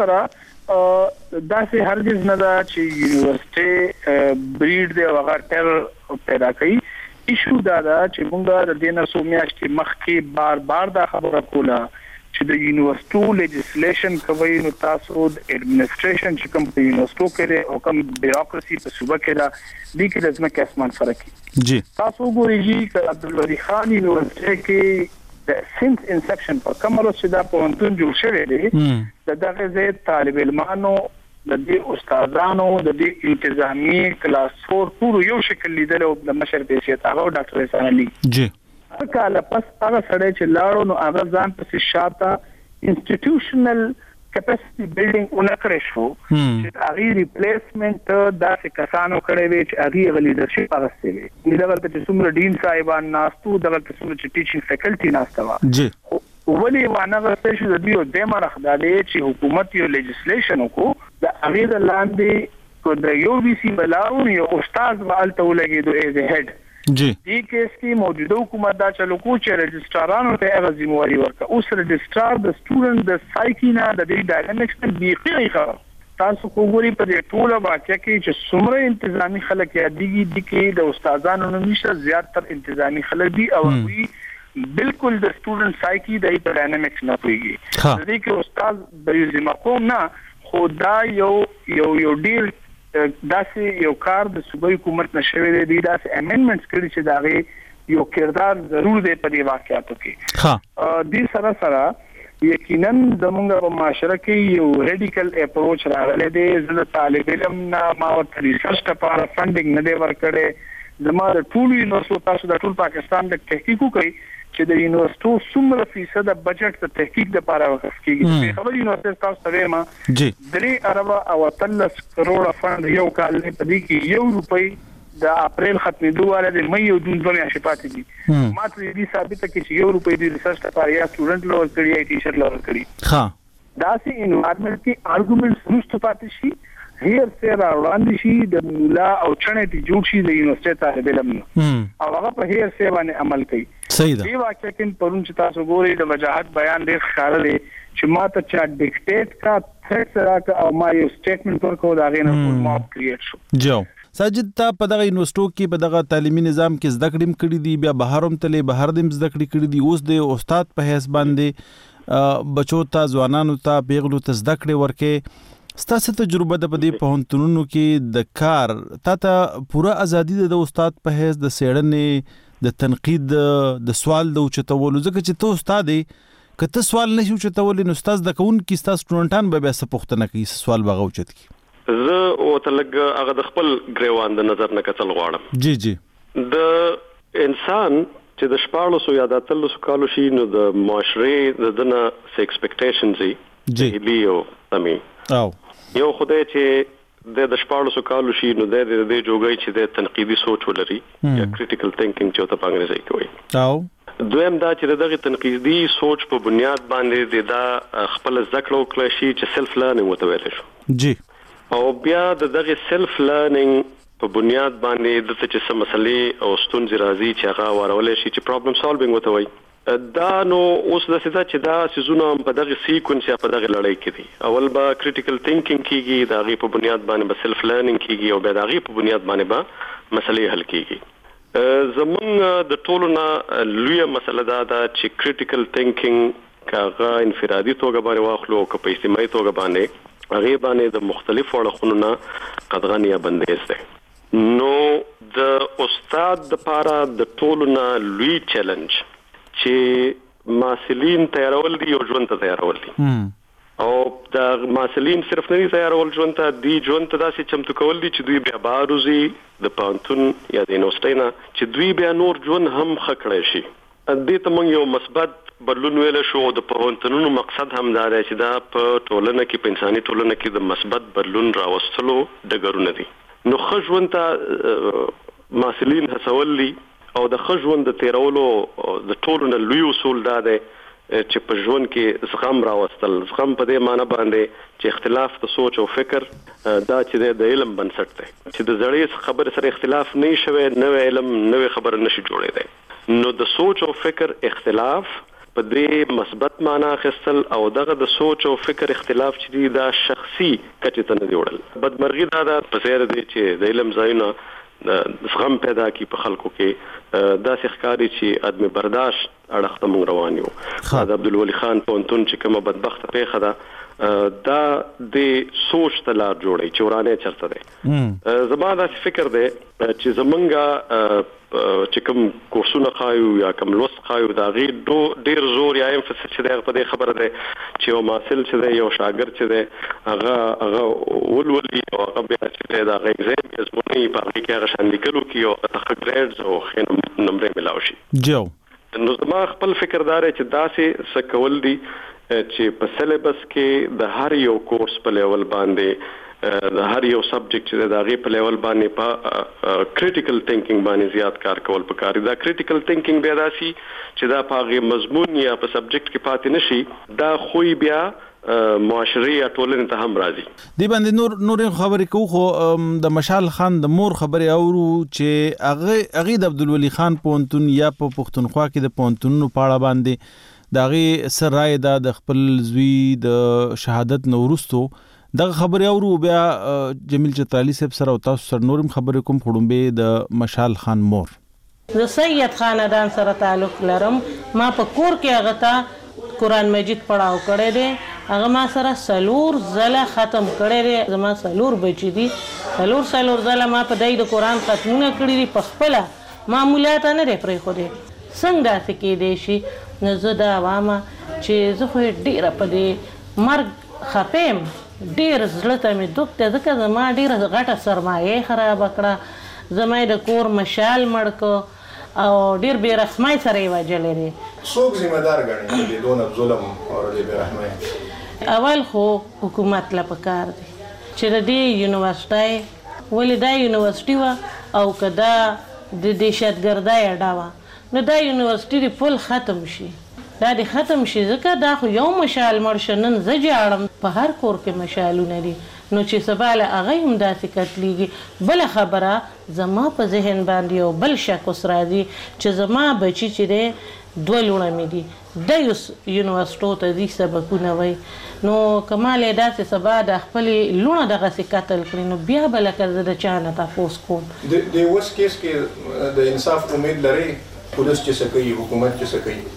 سره دا سه هرگز نه دا چې یونیورسيټي بریډ دی او هغه ټر پیدا کوي. ایشو دا دا چې موږ د دینه سومیاشتي مخکې بار بار دا خبره کوله چې د یونیورسيټو لیجسلیشن کوي نو تاسو د اډمنسټریشن چې کوم په یونیورسيټو کې او کوم بیوروکراسي په صوبه کې دا د کې لازمه کې اسمان فرق دی. جی تاسو ګورئ چې عبدالولی خان یونیورسيټي کې د سینس انسپشن په کومه چې دا په انتون جوړ شوی دی د دغه ځای طالب علمانو د دې استادانو د دې انتظامی کلاس فور ټول یو شکل لیدل او د مشر پیسې هغه ډاکټر احسان علي جی کله پس هغه سړی چې لاړو نو هغه ځان په شاته انسټیټیوشنل کیپاسټي بیلډینګ اونکړې شو چې هغه ریپلیسمنت د کسانو کړي وي چې هغه لیدرشپ راستي وي دغه په څومره ډین صاحبان ناستو دغه څومره چې ټیچینګ فیکلټي ناستوا جی ولی وانه غوښتل شو د دیو د مرخدالي چې حکومت یو لیجسلیشن وکړو د هغه لاندې کو د یو بي سي بلاو یو استاد والته ولګي دوه ایز هډ جی دې کیس کې موجوده حکومت دا چلو کو چې رجسټرانو ته هغه ذمہواری ورکړه اوس رجسټرار د سټوډنټ د سایکینا د دې ډاینامکس په بیخي خبره تاسو وګورئ په دې ټوله واقعیا کې چې څومره انتظامی خلک یادېږي د کې د استادانو نشته زیاتره انتظامی خلک دي او وی بالکل د سټوډنټ سایکی د ډاینامکس نه پويږي د دې کې استاد د ذمہ کوم نه خدا یو یو یو ډیر داسې یو کار د صوبایي حکومت نشوي دی داسې امندمنټس کړي چې دا یو کردار ضرور دی په دې واقعاتو کې. ها دې سره سره یقینا د موږ په معاشره کې یو ریډیکل اپروچ راغلی دی. زه طالب علم نه ما ورته ریسرچ لپاره فندینګ نه دی ورکړی. زما د ټول یونیورسيټو تاسو د ټول پاکستان د تحقیق کوي چې د یونیورسيټو څومره فیصد د بجټ د تحقیق لپاره وقف کیږي. خبر یونیورسيټي تاسو ته ما جی درې اربه او ثلاث کروڑ فند یو کال نه پدې کې یو روپۍ د اپریل ختمېدو واله د مې یو جون دوه میاشتې پاتې دي. ما ته دې ثابته کې چې یو روپۍ د ریسرچ لپاره یا سټوډنټ لور کړی یا ټیچر لور کړی. ها دا سي انوایرنمنت کې ارګومنټس نشته پاتې شي هیر سره وړاندې شي د مولا او چنه ته جوړ شي د یونیورسيټي طالب علم او هغه په هیر سره باندې عمل کوي. صحیح ده. دی واقعا کې پرون چې تاسو ګورئ د وجاهت بیان ډېر ښکار دی چې ما ته چا ډیکټیټ کا ثرټ راک او ما یو سټیټمنټ ورکو دا غینه فول ماپ کریټ شو. جو ساجد تا په دغه یونیورسيټو کې په دغه تعلیمي نظام کې زده کړې کړې دي بیا بهروم تلې بهر دیم زده کړې کړې دي اوس د استاد په حیث باندې بچو ته ځوانانو ته پیغلو ته زده کړې ورکې ستاسو تجربه د پدې په هنتونو کې د کار تا ته پوره ازادي د استاد په حیث د سیړنې د تنقید د سوال د اوچتولو ځکه چې ته استاد یې کته سوال نشو چتولې نو استاد د کون کې استاد سټوډنټان به بیا څه پوښتنه کوي سوال به اوچت کی زه او تلګ هغه د خپل ګریوان د نظر نه کتل غواړم. جی جی د انسان چې د شپاړو سو یاداتل سو کالو شي نو د معاشري د دنه س ایکسپیکټیشنز جی لیو تمي او یو خدای چې د د شپاړو سو کالو شي نو د دې جوګي چې د تنقیدي سوچ ولري یا کریټیکل تھینکینګ چې ته په انګریزي کې وایي او دویم دا چې دغه تنقیدي سوچ په بنیاد باندې د خپل ذکر او کړی شي چې سلف لرنینګ وتویل شي جی او بیا دغه سلف لرنینګ په بنیاد باندې د څه چې مسلې او ستونزې راځي چې هغه ورولې شي چې پرابلم سالوینګ وتوي دا نو اوس د سزا چې دا سيزونه په دغه سیکونس یا په دغه لړۍ کې دي. اول به کریټیکل تھینکینګ کیږي، دا غي په بنیاد باندې به سلف لرنینګ کیږي او بیا دا غي په بنیاد باندې به مسلې حل کیږي. زمونږ د ټولو نه لویه مسله دا ده چې کریټیکل تھینکینګ کاغه انفرادي توګه باندې واخلو او په اجتماعي توګه باندې هغه باندې د مختلفو اړخونو نه قدغن یا بندیز ده. نو د استاد د پاره د ټولو نه لوی چیلنج چې ماسلین تیارول دي او ژوند ته تیارول دي او د ماسلین صرف نه تیارول ژوند ته دی ژوند ته داسې چمتو کول دي چې دوی بیا باروزي د پانتون یا د یونیورسيټي نه چې دوی بیا نور ژوند هم خکړی شي. دې ته موږ یو مثبت بدلون ویل شو. د پوهنتونونو مقصد هم دا دی چې دا په ټولنه کې په انساني ټولنه کې د مثبت بدلون راوستلو ډګرونه دي. نو ښه ژوند ته ماسلین هڅول دي او د ښه ژوند د تیرولو د ټولو نه لوی اصول دا دی چې په ژوند کې زغم راوستل. زغم په دې معنی باندې چې اختلاف د سوچ او فکر دا چې د علم بنسټ دی، چې د زړې خبرې سره اختلاف نه شوي، نوې علم نوې خبره نشي جوړېدای. نو د سوچ او فکر اختلاف په دې مثبت معنی خستل او دغه د سوچ او فکر اختلاف چې دا شخصي کچې ته نه دی وړل. بدمرغي دا ده په څیر دی چې د علم ځایونه زغم پیدا کی په خلکو کې دا ښکاری چې ادم برداشت اړخ ته مونږ روان یو. د عبدالولي خان پونتون چې کومه بدبخت پیښه ده دا د سوچ ته لار جوړي چې ورانه چرته ده. زما دا فکر دی چې زمونږه چې کوم کورسونه خایو یا کوم لوست خایو دا غي ډیر زور یا امفسس چې دا په دې خبره ده چې یو ماسل چې دی یو شاګرد چې دی هغه هغه ولولي او هغه بیا چې دا غي ایگزام یزمونی په هغه کې هغه شان لیکلو کې او تخ ګریډز او خینم نمبر ملاوي شي. جو نو زما خپل فکر دار چې داسې سکول دي چې په سلیبس کې د هر یو کورس په لیول باندې د هر یو سبجیکټ چې د هغه په لیول باندې په کریټیکل تھینکینګ باندې زیات کار کول پکاري. دا کریټیکل تھینکینګ بیا داسي چې دا په هغه مضمون یا په سبجیکټ کې پاتې نشي، دا خوې بیا معاشري یا ټولنې ته هم راځي. دی باندې نور نور خبرې کوو خو د مشال خان د مور خبرې اورو چې هغه هغه د عبدالولي خان پونتون یا په پښتونخوا کې د پونتونونو پاړه باندې داغه سر رائے د خپل زوی د شهادت نورستو دغه خبرې اورو. بیا جمیل چترالی صاحب سره او تاسو سره نورم خبرې کوم خړومبه د مشال خان مور. د سید خاندان سره تعلق لرم. ما په کور کې هغه ته قرآن مجید پڑھاو کړی دی. هغه ما سره سلور زله ختم کړی دی. زما سلور بچی دي، سلور سلور زله ما په دای د قرآن ختمونه کړی دي. په خپل معمولات نه لري پرې خو دي څنګه داسې کېدی شي. نو زه دا وایم چې زه خو ډیره په دې مرګ خپم، ډیر زړه ته مې دوک ته ځکه زما ډیره غټه سرمایه خراب کړه. زما د کور مشال مړ کو او ډیر بې رحمۍ سره یې وجلې دي. څوک ذمہ دار ګڼي د دونه ظلم او د بې رحمۍ؟ اول خو حکومت لا پکار دي چې د دې یونیورسيټي ولې دا یونیورسيټي و او کدا د دهشتګردۍ اډا و نو دا یونیورسيټي فل ختم شي. دا د ختم شي ځکه دا خو یو مشال مرشنن زجاړم په هر کور کې مشالونه دي. نو چې سباله هغه هم داسې کتلیږي. بل خبره زما په ذهن باندې یو بل شک اوس راځي چې زما بچی چې دی دوه لوڼه مې دي، د یونیورسيټو ته ځي سبقونه وایي. نو کمال یې داسې سبا د خپلې لوڼه دغسې قتل کړي نو بیا به لکه زه د چا نه تپوس کوم. د اوس کیس کې د انصاف امید لرئ؟ پولیس چې څه کوي، حکومت چې څه کوي؟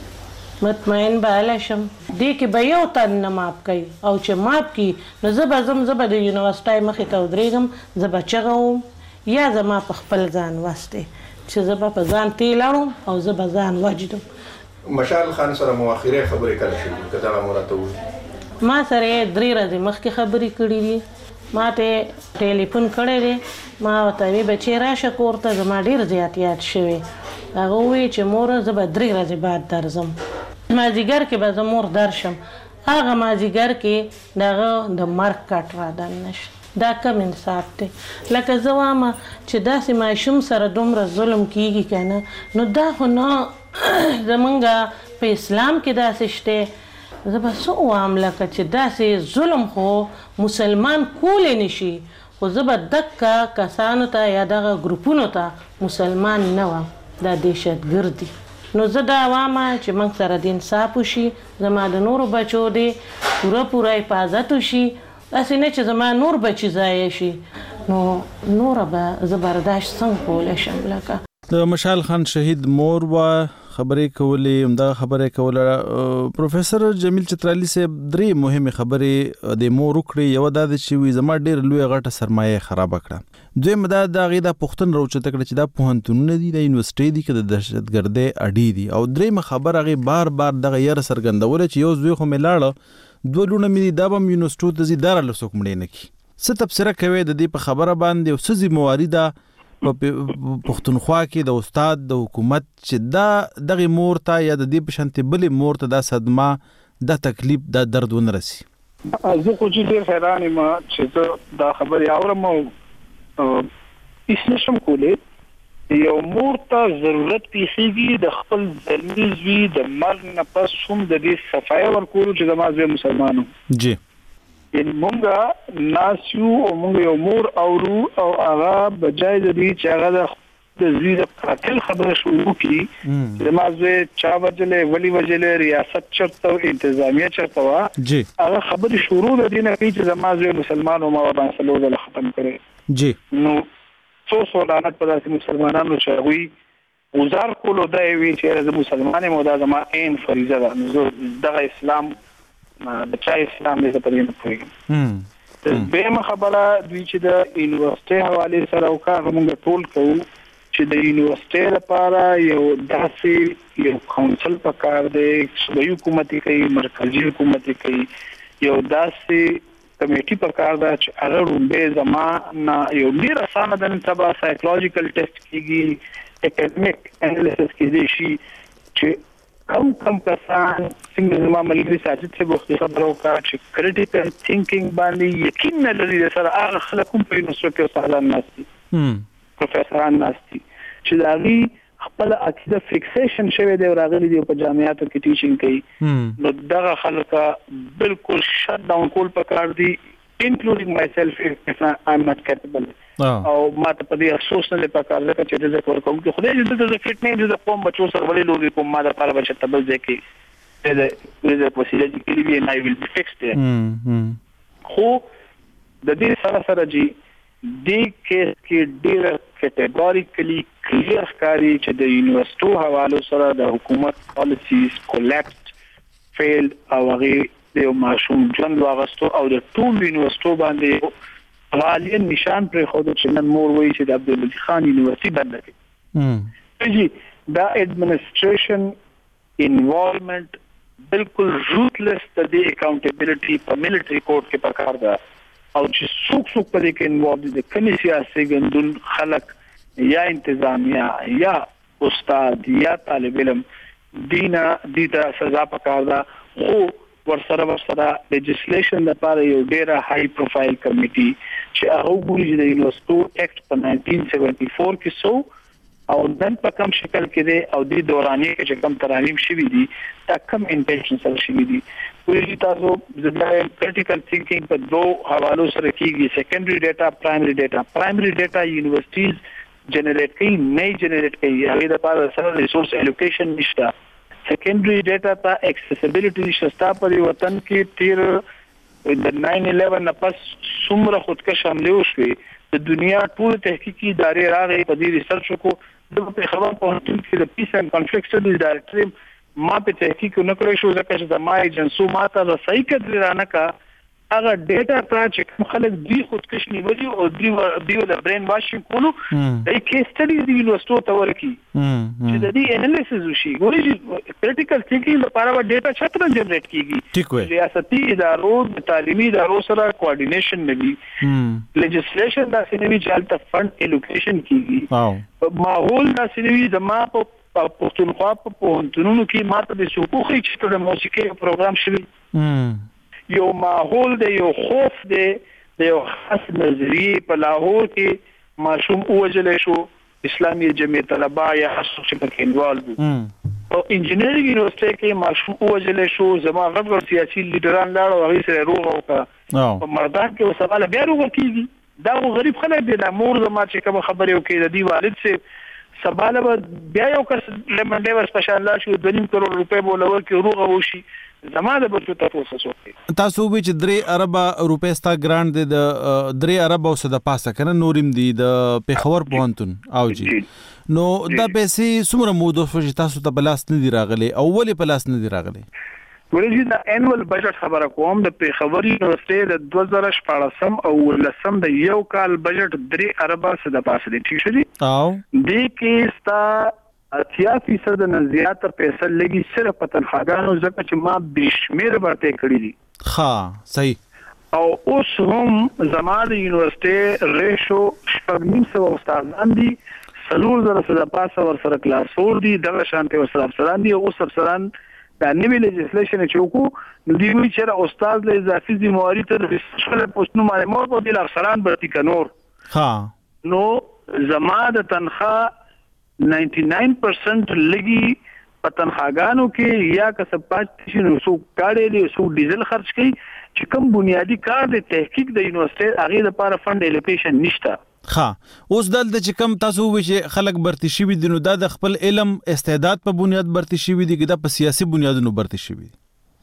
مطمئن به هله شم دې کې به یو تن نه ماپ کوي او چې ماپ کړي نو زه به ځم، زه به د یونیورسيټۍ مخې ته ودرېږم، زه به چغه وم یا زما په خپل ځان وس دی چې زه به په ځان تیل اړم او زه به ځان وجدم. مشال خان سره مو اخري خبرې کله شوې که دغه مو راته ووایي؟ ما سره یې درې ورځې مخکې خبرې کړي دي. ما ته ټلیفون کړی دی. ما ورته وی بچې راشه کور ته، زما ډېر زیات یاد شوی. هغه ووایي چې مور زه به درې ورځې بعد درځم. مازدیګر کې به زه مور درشم. هغه مازدیګر کې دغه د مرګ کټ را دننه شي. دا کم انصاف دی. لکه زه وایم چې داسې ماشوم سره دومره ظلم کیږي که نه نو دا خو نه زمونږ په اسلام کې داسې شته. زه به څه ووایم لکه چې داسې ظلم خو مسلمان کولی نشي، خو زه به دکه کسانو ته یا دغه ګروپونو ته مسلمان نه وم، دا دهشتګرد دي. نو زه دا وامه چې موږ سره د انصاف وشي، زما د نورو بچو دی پوره پوره حفاظت وشي، داسې نه چې زما نور بچي ضایع شي. نو نوره به زه برداشت څنګه کولی شم؟ لکه د مشال خان شهید مور وا خبرې کولې، همدا خبرې کوله. پروفیسور جمیل چترالی صاحب درې مهمه خبرې د مور وکړې. یو دا چې وي زما ډېر لوی غټه سرمایه خراب کړه. دویم دا د غي د پښتون روچته کړ چې دا پوهنتونونه دي، د یونیورسيټي دي، کده دهشتګردي اډي دي. او دریم خبر هغه بار بار د غیر سرګندول چې یو زوی خو ملاړه دوه لونه مې دا بم یونیورسيټو د زیدار له سوک مړې نه کی. څه تفسیر کوي د دې په خبره باندې او څه موارده په پښتونخوا کې د استاد د حکومت چې دا دغه مور ته یا د دې په شانتي بلې مور ته دا صدمه، دا تکلیف، دا درد ونرسي؟ زه خو چې ډېر حیران یم چې دا خبرې اورم او هیڅ نشم کولی. یو مور ته ضرورت پیښیږي د خپل ځلمي زوی د مرګ نه پس هم د دې صفایه ورکولو چې زما زوی مسلمان و. جی ان مونږه ناسیو او مونږ یو مور اورو او هغه بجای د دې چې هغه د زوی د قاتل خبره شروع کړي چې زما زوی چا وجلې، ولی وجلې، ریاست چرته او انتظامیه چرته وا، هغه خبره شروع د دې نه کوي چې زما زوی مسلمان او ما باندې سلوځل ختم کړي. جی نو څو څو لعنت په داسې مسلمانانو چې هغوی گزار کولو دا وی چې زه مسلمان یم او دا زما عین فریضه ده. نو دغه اسلام د چا اسلام دې په دې نه پوهیږم. به خبره دوی چې د یونیورسيټي حواله سره او کار موږ ټول کوو چې د یونیورسيټي لپاره یو داسې یو کونسل پکار دی، صوبایي حکومت کوي، مرکزی حکومت کوي، یو داسې کمیټي پکار ده چې هغه رومبه زما نه یو ډیر اسانه د تبا سایکولوژیکل ټیسټ کیږي، اکیډمیک انالیسس کیږي شي چې کم کم کسان څنګه زما ملګری ساجد څه وخت خبرو کا چې کریټیکل تھینکینګ باندې یقین نه لري سره هغه خلک کوم په نسو کې استادان ناشتي پروفیسوران ناشتي چې داغي خپل عقیده فکسیشن شوی دی او راغلي دی په جامعاتو کې ټیچینګ کوي. نو دغه خلک بالکل شټ ډاون کول پکار دي including myself if I'm not capable. او ما ته په دې افسوس نه پکار ده چې د ذکر کوم چې خدای دې د فټ نه د قوم بچو سره ولې لوري کوم ما د لپاره بچ ته بل ځکه د د وسیله دي کې وی نه ویل فکس ده. خو د دې سره سره جی د کیس کې ډیر کټګوریکلی کلیر ښکاري چې د یونیورسيټو حوالو سره د حکومت پالیسیز کولیپسډ فیلډ او هغه د ماشوم ژوند واغستو او د ټول یونیورسيټو باندې غالي نشان پر خود چې نن مور وایي چې د عبدالله خان یونیورسيټي بند کړي. جی دا ایڈمنسټریشن انوالومنت بالکل روتلس د دې اکاونټیبিলিټي په ملټری کورټ کې پکار ده او چې څوک څوک په دې کې انوالو دي کمی سیاسي ګوندون خلک یا انتظامیه یا استاد یا طالب علم دینا دیتا سزا پکار ده. خو ورسره ورسره لیجسلیشن لپاره یو ډیره های پروفایل کمیټي چې هغه ګوري چې د یونیورسيټو ایکټ په ناینټین سیونټي فور کې سو او نن په کوم شکل کې دی او د دوراني کې کوم ترانیم شوي دي دا کوم انټنشن سره شوي دي. ویلي تاسو د کریټیکل تھینکینګ په دوه حوالو سره کیږي، سیکنډري ډیټا، پرایمري ډیټا. پرایمري ډیټا یونیورسيټیز جنریټ کوي، نه جنریټ کوي، هغه د لپاره سره ریسورس الوکیشن نشته. سیکنډري ډیټا ته اکسیسیبিলিټي نشته. په وطن کې تیر د ناین الیون نه پس څومره خودکش حمله وشوې د دنیا ټول تحقیقي ادارې راغلي په دې ریسرچ کو د په خبر په هټل کې د پیس اند کنفلیکټ سټډیز ډایرکټر ما په تحقیق نه کړی شو ځکه چې د ما ایجنسو ماته د صحیح کړل رانه کا هغه ډیټا ته چې خلک دی خودکش نیولي او دی دی د برین واشینګ کولو د کیس سټډیز دی یونیورسيټو ته ورکی چې د دې انالیسس وشي. ګوري کریټیکل تھینکینګ لپاره و ډیټا چتر جنریټ کیږي، ریاستي ادارو د تعلیمي ادارو سره کوارډینیشن نه وي، لیجسلیشن دا سینوي چې د فند الوکیشن کیږي، ماحول دا سینوي زما په پښتونخوا په پوهنتونونو کې ماته د حقوقي چې د موسیقي پروګرام شوی یو ماحول دی، یو خوف دی، د یو خاص نظریه په لاهور کې ماشوم اوجلې شو، اسلامي جمعیت طلبه یا اسوس په کې انوالو او انجینرینګ یونیورسيټي کې ماشوم اوجلې شو، زما غږ سیاسي لیډران لاړ او هغه سره روغ او په مردان کې وسواله بیا روغ کیږي. دا غریب خلک دي، د مور زما چې کوم خبرې وکړي د دی والد سه سباله بیا یو کس لمن ډیور سپیشل شو د نیم کروڑ روپے بولور کې روغه وشي زماده به تاسو وسوي تاسو به چې درې ارب روپے ستا ګرانټ د درې ارب او صد پاسه کنه نورم دی د پیښور پوهنتون او جی نو دا پیسې څومره موده شو تاسو ته بلاس نه دی راغلي او ولې بلاس نه دی راغلي ولې دا انوال بجټ خبره کوم د پیښور یونیورسيټي د دوه زره شپږم او لسم د یو کال بجټ درې ارب صد پاسه دی ٹھیک شو دی او د کې ستا اتیا فیصد نه زیاته پیسې لګي صرف په تنخواګانو ځکه چې ما بشمیر ورته کړی دي ها صحیح او اوس هم زماده یونیورسيټي ریشو شپږ سو استادان دي څلور زره سره پاسه ور سره کلاس فور دي دغه شانته ور سره افسران دي او افسران د نوی لیجسلیشن چې وکړو نو دی وی چې استاد له اضافي ذمہواری ته د شغل پوسټونو باندې مور په دې افسران برتی کنور ها نو زماده تنخواه نائنٹی نائن پرسنٹ لګي په تنخواګانو کې یا که سپاج شي نو سو کاړي له سو ډیزل خرج کوي چې کوم بنیادی کار د تحقیق د یونیورسيټي هغه لپاره فند الوکیشن نشته ها اوس دلته چې کوم تاسو وی چې خلک برتی شي دي نو دا د خپل علم استعداد په بنیاد برتی شي دي که دا په سیاسي بنیادونو برتی شي دي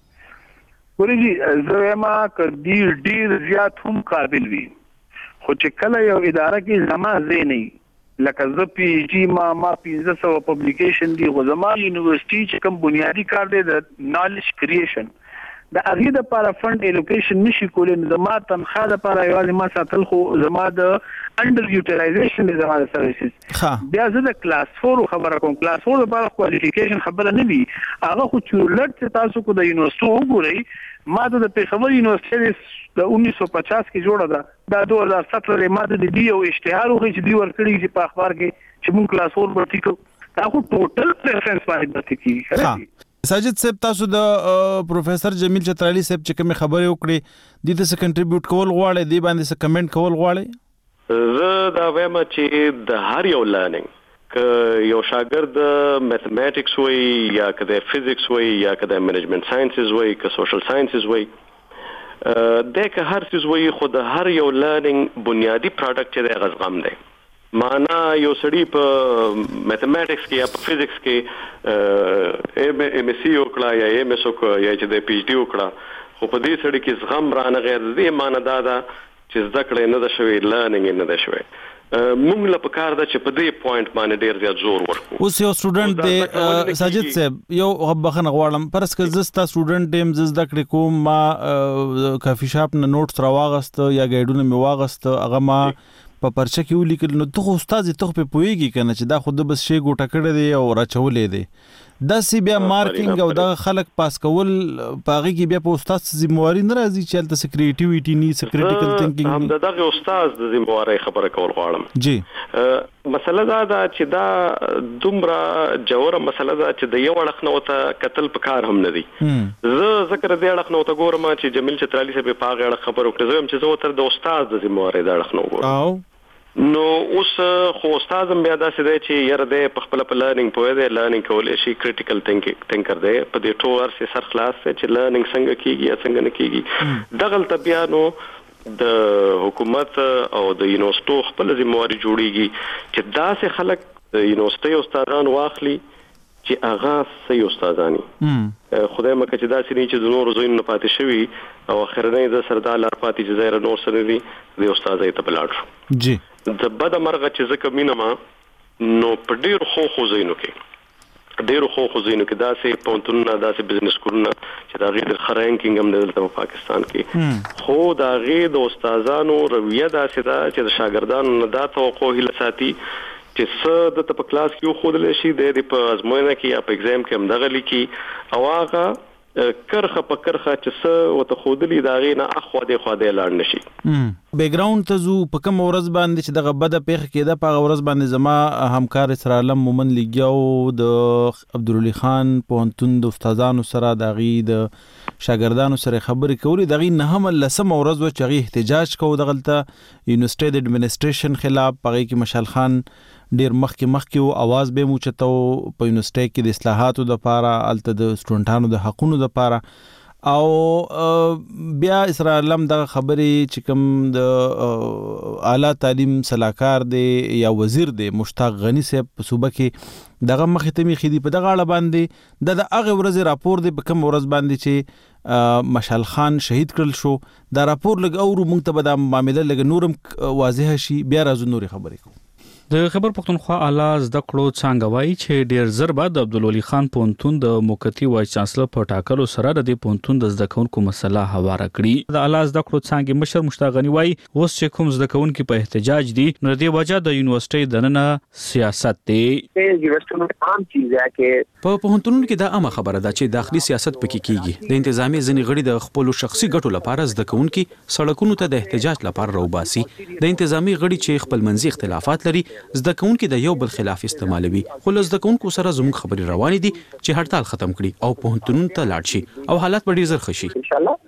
ورېږي زما کدي ډیر زیات هم قابل وي خو چې کله یو اداره کې زما زینې لکه زه پی جی ما ما پنځه سوه پبلیکیشن دی غو زما یونیورسيټي چې کوم بنیادی کار دی د نالج کریشن د هغه د لپاره فند الوکیشن نشي کولای زما تنخواه لپاره یوازې ما ساتل خو زما د انډر یوټیلایزیشن د زما د سرویسز بیا زه د کلاس فور خبره کوم کلاس فور لپاره کوالیفیکیشن خبره نه وی هغه خو چې لټ تاسو کو د یونیورسيټي وګورئ ما د پیښور یونیورسيټي د انیس سو پچاس کې جوړه ده د دوه هزار سطر ما د دې یو اشتهار خو چې دی ورکړي چې په اخبار کې چې مون کلاس فور ورته کو دا خو ټوټل پریفرنس باندې ورته کی ساجد صاحب تاسو د پروفیسور جمیل چترالی صاحب چې کوم خبرې وکړي د دې څه کنټریبیوټ کول غواړي دی باندې څه کمنټ کول غواړي زه دا وایم چې د هر یو لرنینګ ک یو شاګرد میتھمیټکس وای یا کده فزکس وای یا کده منیجمنت ساينسز وای ک سوشل ساينسز وای دغه هر څه وای خو د هر یو لرنینګ بنیادی پروډکټ چې د غزغم دی معنا یو سړی په میتھمیټکس کې یا په فزکس کې ایم ام سی وکړه یا ایم اس وکړه یا چې د پی ایچ ډی وکړه خو په دې سړی کې زغم رانه غیر دې معنا دا ده چې ذکر نه د شوی لرنینګ نه د شوی موږ له پکار ده چې په دې پوینټ باندې ډیر زیات زور ورکو اوس یو سټوډنټ دی ساجد صاحب یو بخنه غواړم پرس که زستا سټوډنټ دیم زز د کړ کوم ما کافي شاپ نه نوټس راواغست یا ګایډونه می واغست هغه ما په پرچه کې ولیکل نو ته استاد ته په پويږي کنه چې دا خود بس شی ګوټه کړی دی او راچولې دی دا سی بیا مارکینګ او دا خلک پاس کول پاغي کې بیا په استاد ذمہواری نه راځي چې تل څه کریټیویټی نه څه کریټیکل ثینکینګ هم دغه استاد د ذمہواری خبره کول غواړم جی مسله دا ده چې دا دومره جوړه مسله ده چې د یو اړخ نه وته قتل پکار هم نه دي زه ذکر دې اړخ نه وته ګورم چې جمیل چترالی صاحب په هغه اړخ خبرو کړم چې زه وته د استاد د ذمہواری د اړخ نه وګورم نو اوس خو استاد بیا دا څه دی چې یره د په خپل په لرنینګ په دې لرنینګ کولای شي کریټیکل ثینکینګ تھنکر دی په دې ټول سره سر خلاص چې لرنینګ څنګه کیږي یا څنګه نه کیږي دغه تبیانو د حکومت او د یونیورسيټو خپل ذمہواری جوړیږي چې دا سه خلک د یونیورسيټي استادان واخلي چې هغه صحیح استادانی خدای مکه چې دا سړي چې د نور زوین نه پاتې شوی او اخرنۍ د سردار لار پاتې چې زهره نور سره دي د استادای ته بلاړ شو جی د بد مرغه چې زکه مینما نو په ډیر خو خو زینو کې ډیر خو خو زینو کې دا سه پونتونه دا سه بزنس کورونه چې دا غیر خرانکینګ هم دلته پاکستان کې خو دا غیر د استادانو رویه دا سه دا چې د شاګردانو نه دا توقع هله ساتي چې څه د په کلاس کې خو دل شي د په ازموینه کې یا په ایگزام کې هم دغه لیکي او هغه کرخه په کرخه چې څه وته خودلی دا غینه اخو د خو د اعلان نشي بیک گراوند ته زو په کوم ورځ باندې چې دغه بده پیخ کېده په ورځ باندې زما همکار اسرا علم مومن لګیاو د عبدالولي خان پوهنتون د استادانو سره د غي د شاګردانو سره خبرې کولې د غي نه هم لسم ورځ و چې احتجاج کوو دغلته یونیورسيټي د اډمنسټریشن خلاف پغې کې مشال خان ډیر مخکې مخکې او आवाज به موچتو په یونیورسيټي کې د اصلاحاتو لپاره الته د سټوډنټانو د حقوقو لپاره او بیا اسرائیل هم د خبرې چې کوم د اعلی تعلیم صلاحکار دی یا وزیر دی مشتاق غنی صاحب په صوبه کې دغه مخې ته میخې دی په دغه اړه باندې د هغه ورځې راپور دی په کوم ورځ باندې چې مشعل خان شهید کړل شو دا راپور لګ اورو موږ ته به دا معامله لګ نورم واضح شي بیا راځو نورې خبرې کوو. د خبر پښتونخوا اعلی زده کړو څنګه وایي چې ډیر زر بعد عبدالولي خان پونتون د موقتی وایس چانسلر په ټاکلو سره د پونتون د زده کوونکو مسله هواره کړي. د اعلی زده کړو څنګه مشر مشتاق غنی وایي اوس چې کوم زده کوونکو په احتجاج دي نو د وجہ د یونیورسيټي دننه سیاست دی. یونیورسيټي عام چیز ہے چې په پونتون کې دا عامه خبره ده چې داخلي سیاست پکې کیږي. د انتظامی ځنی غړي د خپل شخصي ګټو لپاره زده کوونکو سړکونو ته د احتجاج لپاره راوباسي. د انتظامی غړي چې خپل منځي اختلافات لري زده کوونکو د یو بل خلاف استعمالوي. خو زده کوونکو سره زموږ خبري روانې دي چې هړتال ختم کړي او پوهنتونونو ته لاړ شي او حالات به ډیر زر ښه شي ان شاء الله.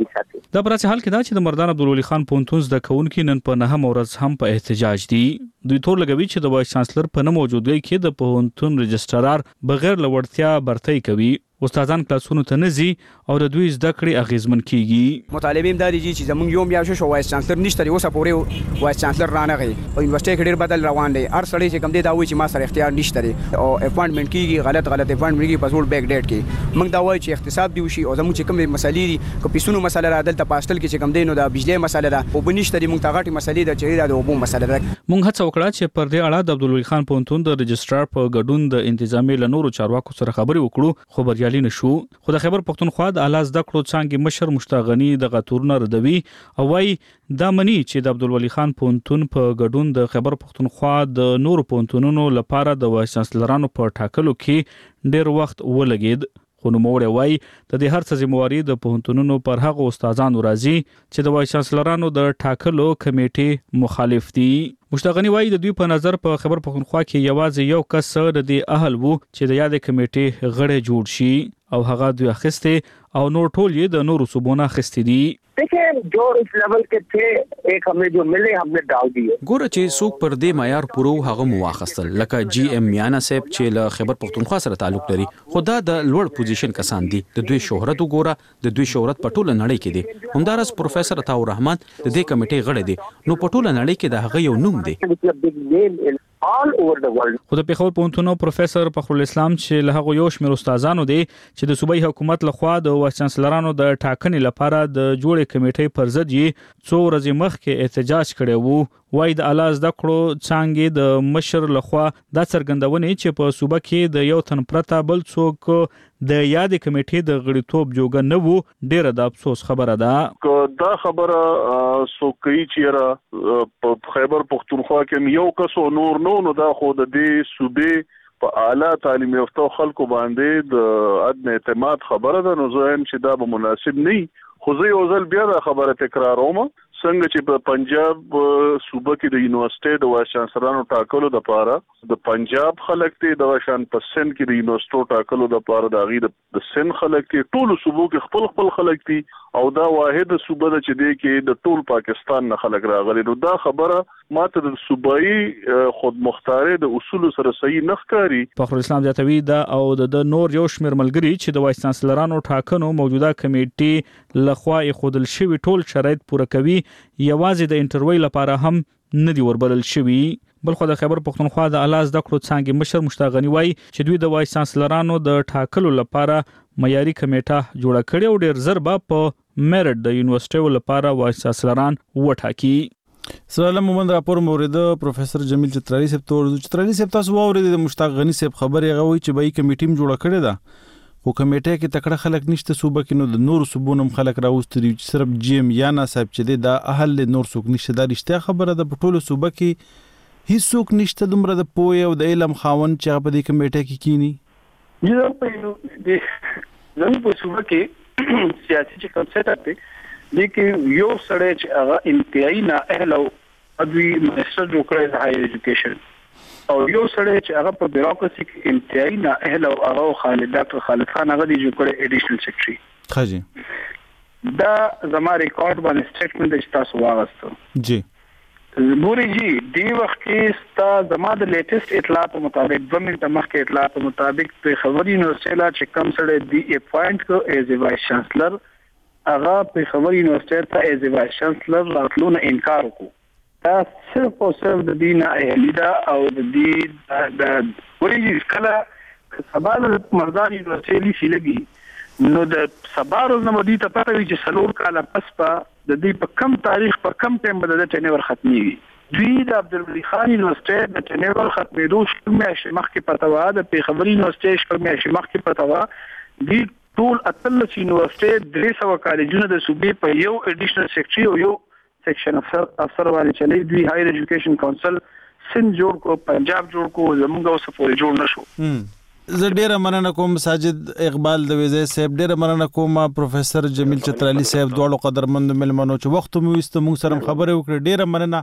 دا پرځ حال کې دا چې د مردان عبدالولي خان پوهنتون زده کوونکو نن په نهم ورځ هم په احتجاج دي. دوی تور لګوي چې د وایس چانسلر په نه موجودګۍ کې د پوهنتون رجسترار بغیر لوړتیا برتۍ کوي. استادان کلاسونو ته نزي او د دوی زده کړې اغیزمن کیږي. مطالبه هم دي چې زمونږ یو میاشت شو وایس چانسلر نشته اوسه پورې وایس چانسلر رانغی او یونیورسيټي کې ډیر بدل روان دي. هر سړی چې کوم دی دا وایي چې ما سره اختیار نشته او اپاینټمنټ کیږي غلط غلط اپاینټمنٹ کیږي په زور بیک ډیټ کې. موږ دا وایي چې اختصاب دی وشي او زموږ چې کوم مسلې دي کو پیسونو مسله را دلته پاستل کې چې کوم دی نو دا بجلی مسله ده او بنشته دي موږ ته غټي مسلې ده چې دا اوبو مسله ده. موږ هڅه وکړه چې پر دې اړه د عبدالولي خان پوهنتون د رجسترار په ګډون د انتظامی لنورو چارواکو سره خبري وکړو خو بریالي نشو. خو د خبر پښتونخوا د اعلی زده کړو څنګه مشر مشتاق غنی د غتورونه ردوي او وايي دا منی چې د عبدالولي خان پوهنتون په ګډون د خبر پښتونخوا د نور پوهنتونونو لپاره د وایس چانسلرانو په ټاکلو کې ډیر وخت ولګید. خو نو موړ وای د دې هر څه ذمہواری د پوهنتونونو پر هغه استادانو راځي چې د وایس چانسلرانو د ټاکلو کمیټې مخالف دي. مشتاق غنی وای د دوی په نظر په خبر پښتونخوا کې یوازې یو کس د دې اهل وو چې د یاد کمیټې غړي جوړ شي او هغه دوی اخسته او نور ټول یې د نورو صوبونه اخستې دي. देखिए जो इस लेवल के थे एक हमें जो मिले हमने डाल दिए. ګوره چې څوک پر دې معیار پورو هغه مو واخستل لکه جی ام میانا صاحب چې له خبر پښتونخوا سره تعلق لري. خدا د لوړ پوزیشن کسان دي. د دوی شهرت وګوره د دوی شهرت په ټوله نړۍ کې دي. همدارس پروفیسور عطاء الرحمن د دې کمیټې غړی دی نو په ټوله نړۍ کې د هغه یو نوم دی. all over the world. خو د پیښور پوهنتون پروفیسور فخر الاسلام چې له هغه یو شمېر استادانو دي چې د صوبایي حکومت لخوا د وایس چانسلرانو د ټاکنې لپاره د جوړې کمیټې پر ضد یې څو ورځې مخکې احتجاج کړی وو. وای د اعلی زده کړو څنګه د مشر لخوا د څرګندونې چې په صوبه کې د یو تن پرته بل څوک د یاد کمیټې د غړیتوب جوګه نه وو ډیره د افسوس خبره ده. دا خبره سو کوي چې په خیبر پختونخوا کې یو کس نور نو نو دا خو د دې صوبې په اعلی تعلیم یافته خلکو باندې د عدم اعتماد خبره ده. نو زه هم چې دا به مناسب نه خو زه یو ځل بیا دا خبره تکراروم څنګه چې په پنجاب صوبه کې د یونیورسيټي د وایس چانسلرانو ټاکلو د پاره د پنجاب خلک ته د شان په سن کې د یونیورسيټي ټاکلو د پاره د غیر د سن خلک ته ټول صوبو کې خپل خپل خلک دي او دا واحد صوبه ده چې د کې د ټول پاکستان نه خلک راغلي. نو دا خبره ماته د صوبایي خود مختاري د اصول سره صحیح نه ښکاري. فخر الاسلام زیاتوي دا او د نور یو شمیر ملګری چې د وایس چانسلرانو ټاکنو موجوده کمیټې لخوا خودل شوی ټول شرایط پوره کوي یوازې د انټرویو لپاره هم نه دی وربلل شوی. بل خو د خبر پښتونخوا د اعلی زده کړو څنګه مشر مشتاق غنی وای چې دوی د وایس چانسلرانو د ټاکلو لپاره معیاري کمیټه جوړه کړې او ډیر زر به په میرټ د یونیورسيټي لپاره وایس چانسلران وټاکي. سلام مومند راپور مورید پروفیسور جمیل چترالی صاحب تور چترالی صاحب تاسو واورید د مشتاق غنی صاحب خبرې غوي چې به کمیټه جوړه کړې ده خو کمیټه کې تکړه خلک نشته صوبه کې نو د نور صوبونو خلک راوستري چې صرف جیم یانا صاحب چې د اهل نور څوک نشته دا رښتیا خبره ده. په ټولو صوبه کې هیڅ څوک نشته دومره د پوهې او د علم خاوند چې په دې کمیټه کې کینی. یو په دې زموږ په صوبه کې سیاسي چې کنسپټ دی لیکن یو سړی چې هغه انتهایی نه اهل او ادوی منسټر جوړ کړی د هایر ایجوکیشن او یو سړی چې هغه په بیروکراسي کې انتهایی نه اهل او هغه خالد ډاکټر خالد خان هغه دی جوړ کړی ایډیشنل سیکریټري. خاجي دا زما ریکارډ باندې سټیټمنټ چې تاسو واغستو جی ګوري جی دی وخت کې ستا زما د لیټیسټ اطلاع په مطابق دوه منټه مخکې اطلاع په مطابق په خبر یونیورسيټي لا چې کوم سره دی اپاینټ کو ایز ا وایس چانسلر هغه په خبر یونیورسيټي ته ایز ا وایس چانسلر راتلو نه انکار وکړ. دا صرف او صرف د دې نه لیدا او د دې د ورې کله سبا د مردان یونیورسيټي شي لګي نو د سبا روز نه مودي ته پته وي چې سلور کاله پس په د دې په کم تاریخ په کم ټیم باندې د ټنیور ختمي دوی د عبدالولي خان یونیورسيټي د ټنیور ختمېدو شپږ میاشتې مخکې پته وه د پیښور یونیورسيټي شپږ میاشتې مخکې پته وه دوی ټول اتلس یونیورسيټي درې سوه کالجونه د صوبې په یو اډیشنل سیکټري او یو سیکشن افسر افسر باندې چلی دوی هایر ایجوکیشن کونسل سند جوړ کو پنجاب جوړ کو زموږ اوس پورې جوړ نشو. زه ډیره مننه کوم ساجد اقبال د وزیر صاحب ډیره مننه کوم پروفیسور جمیل چترالی صاحب دواړو قدرمند ملمنو چې وخت مو وست مو سره خبرې وکړې ډیره مننه.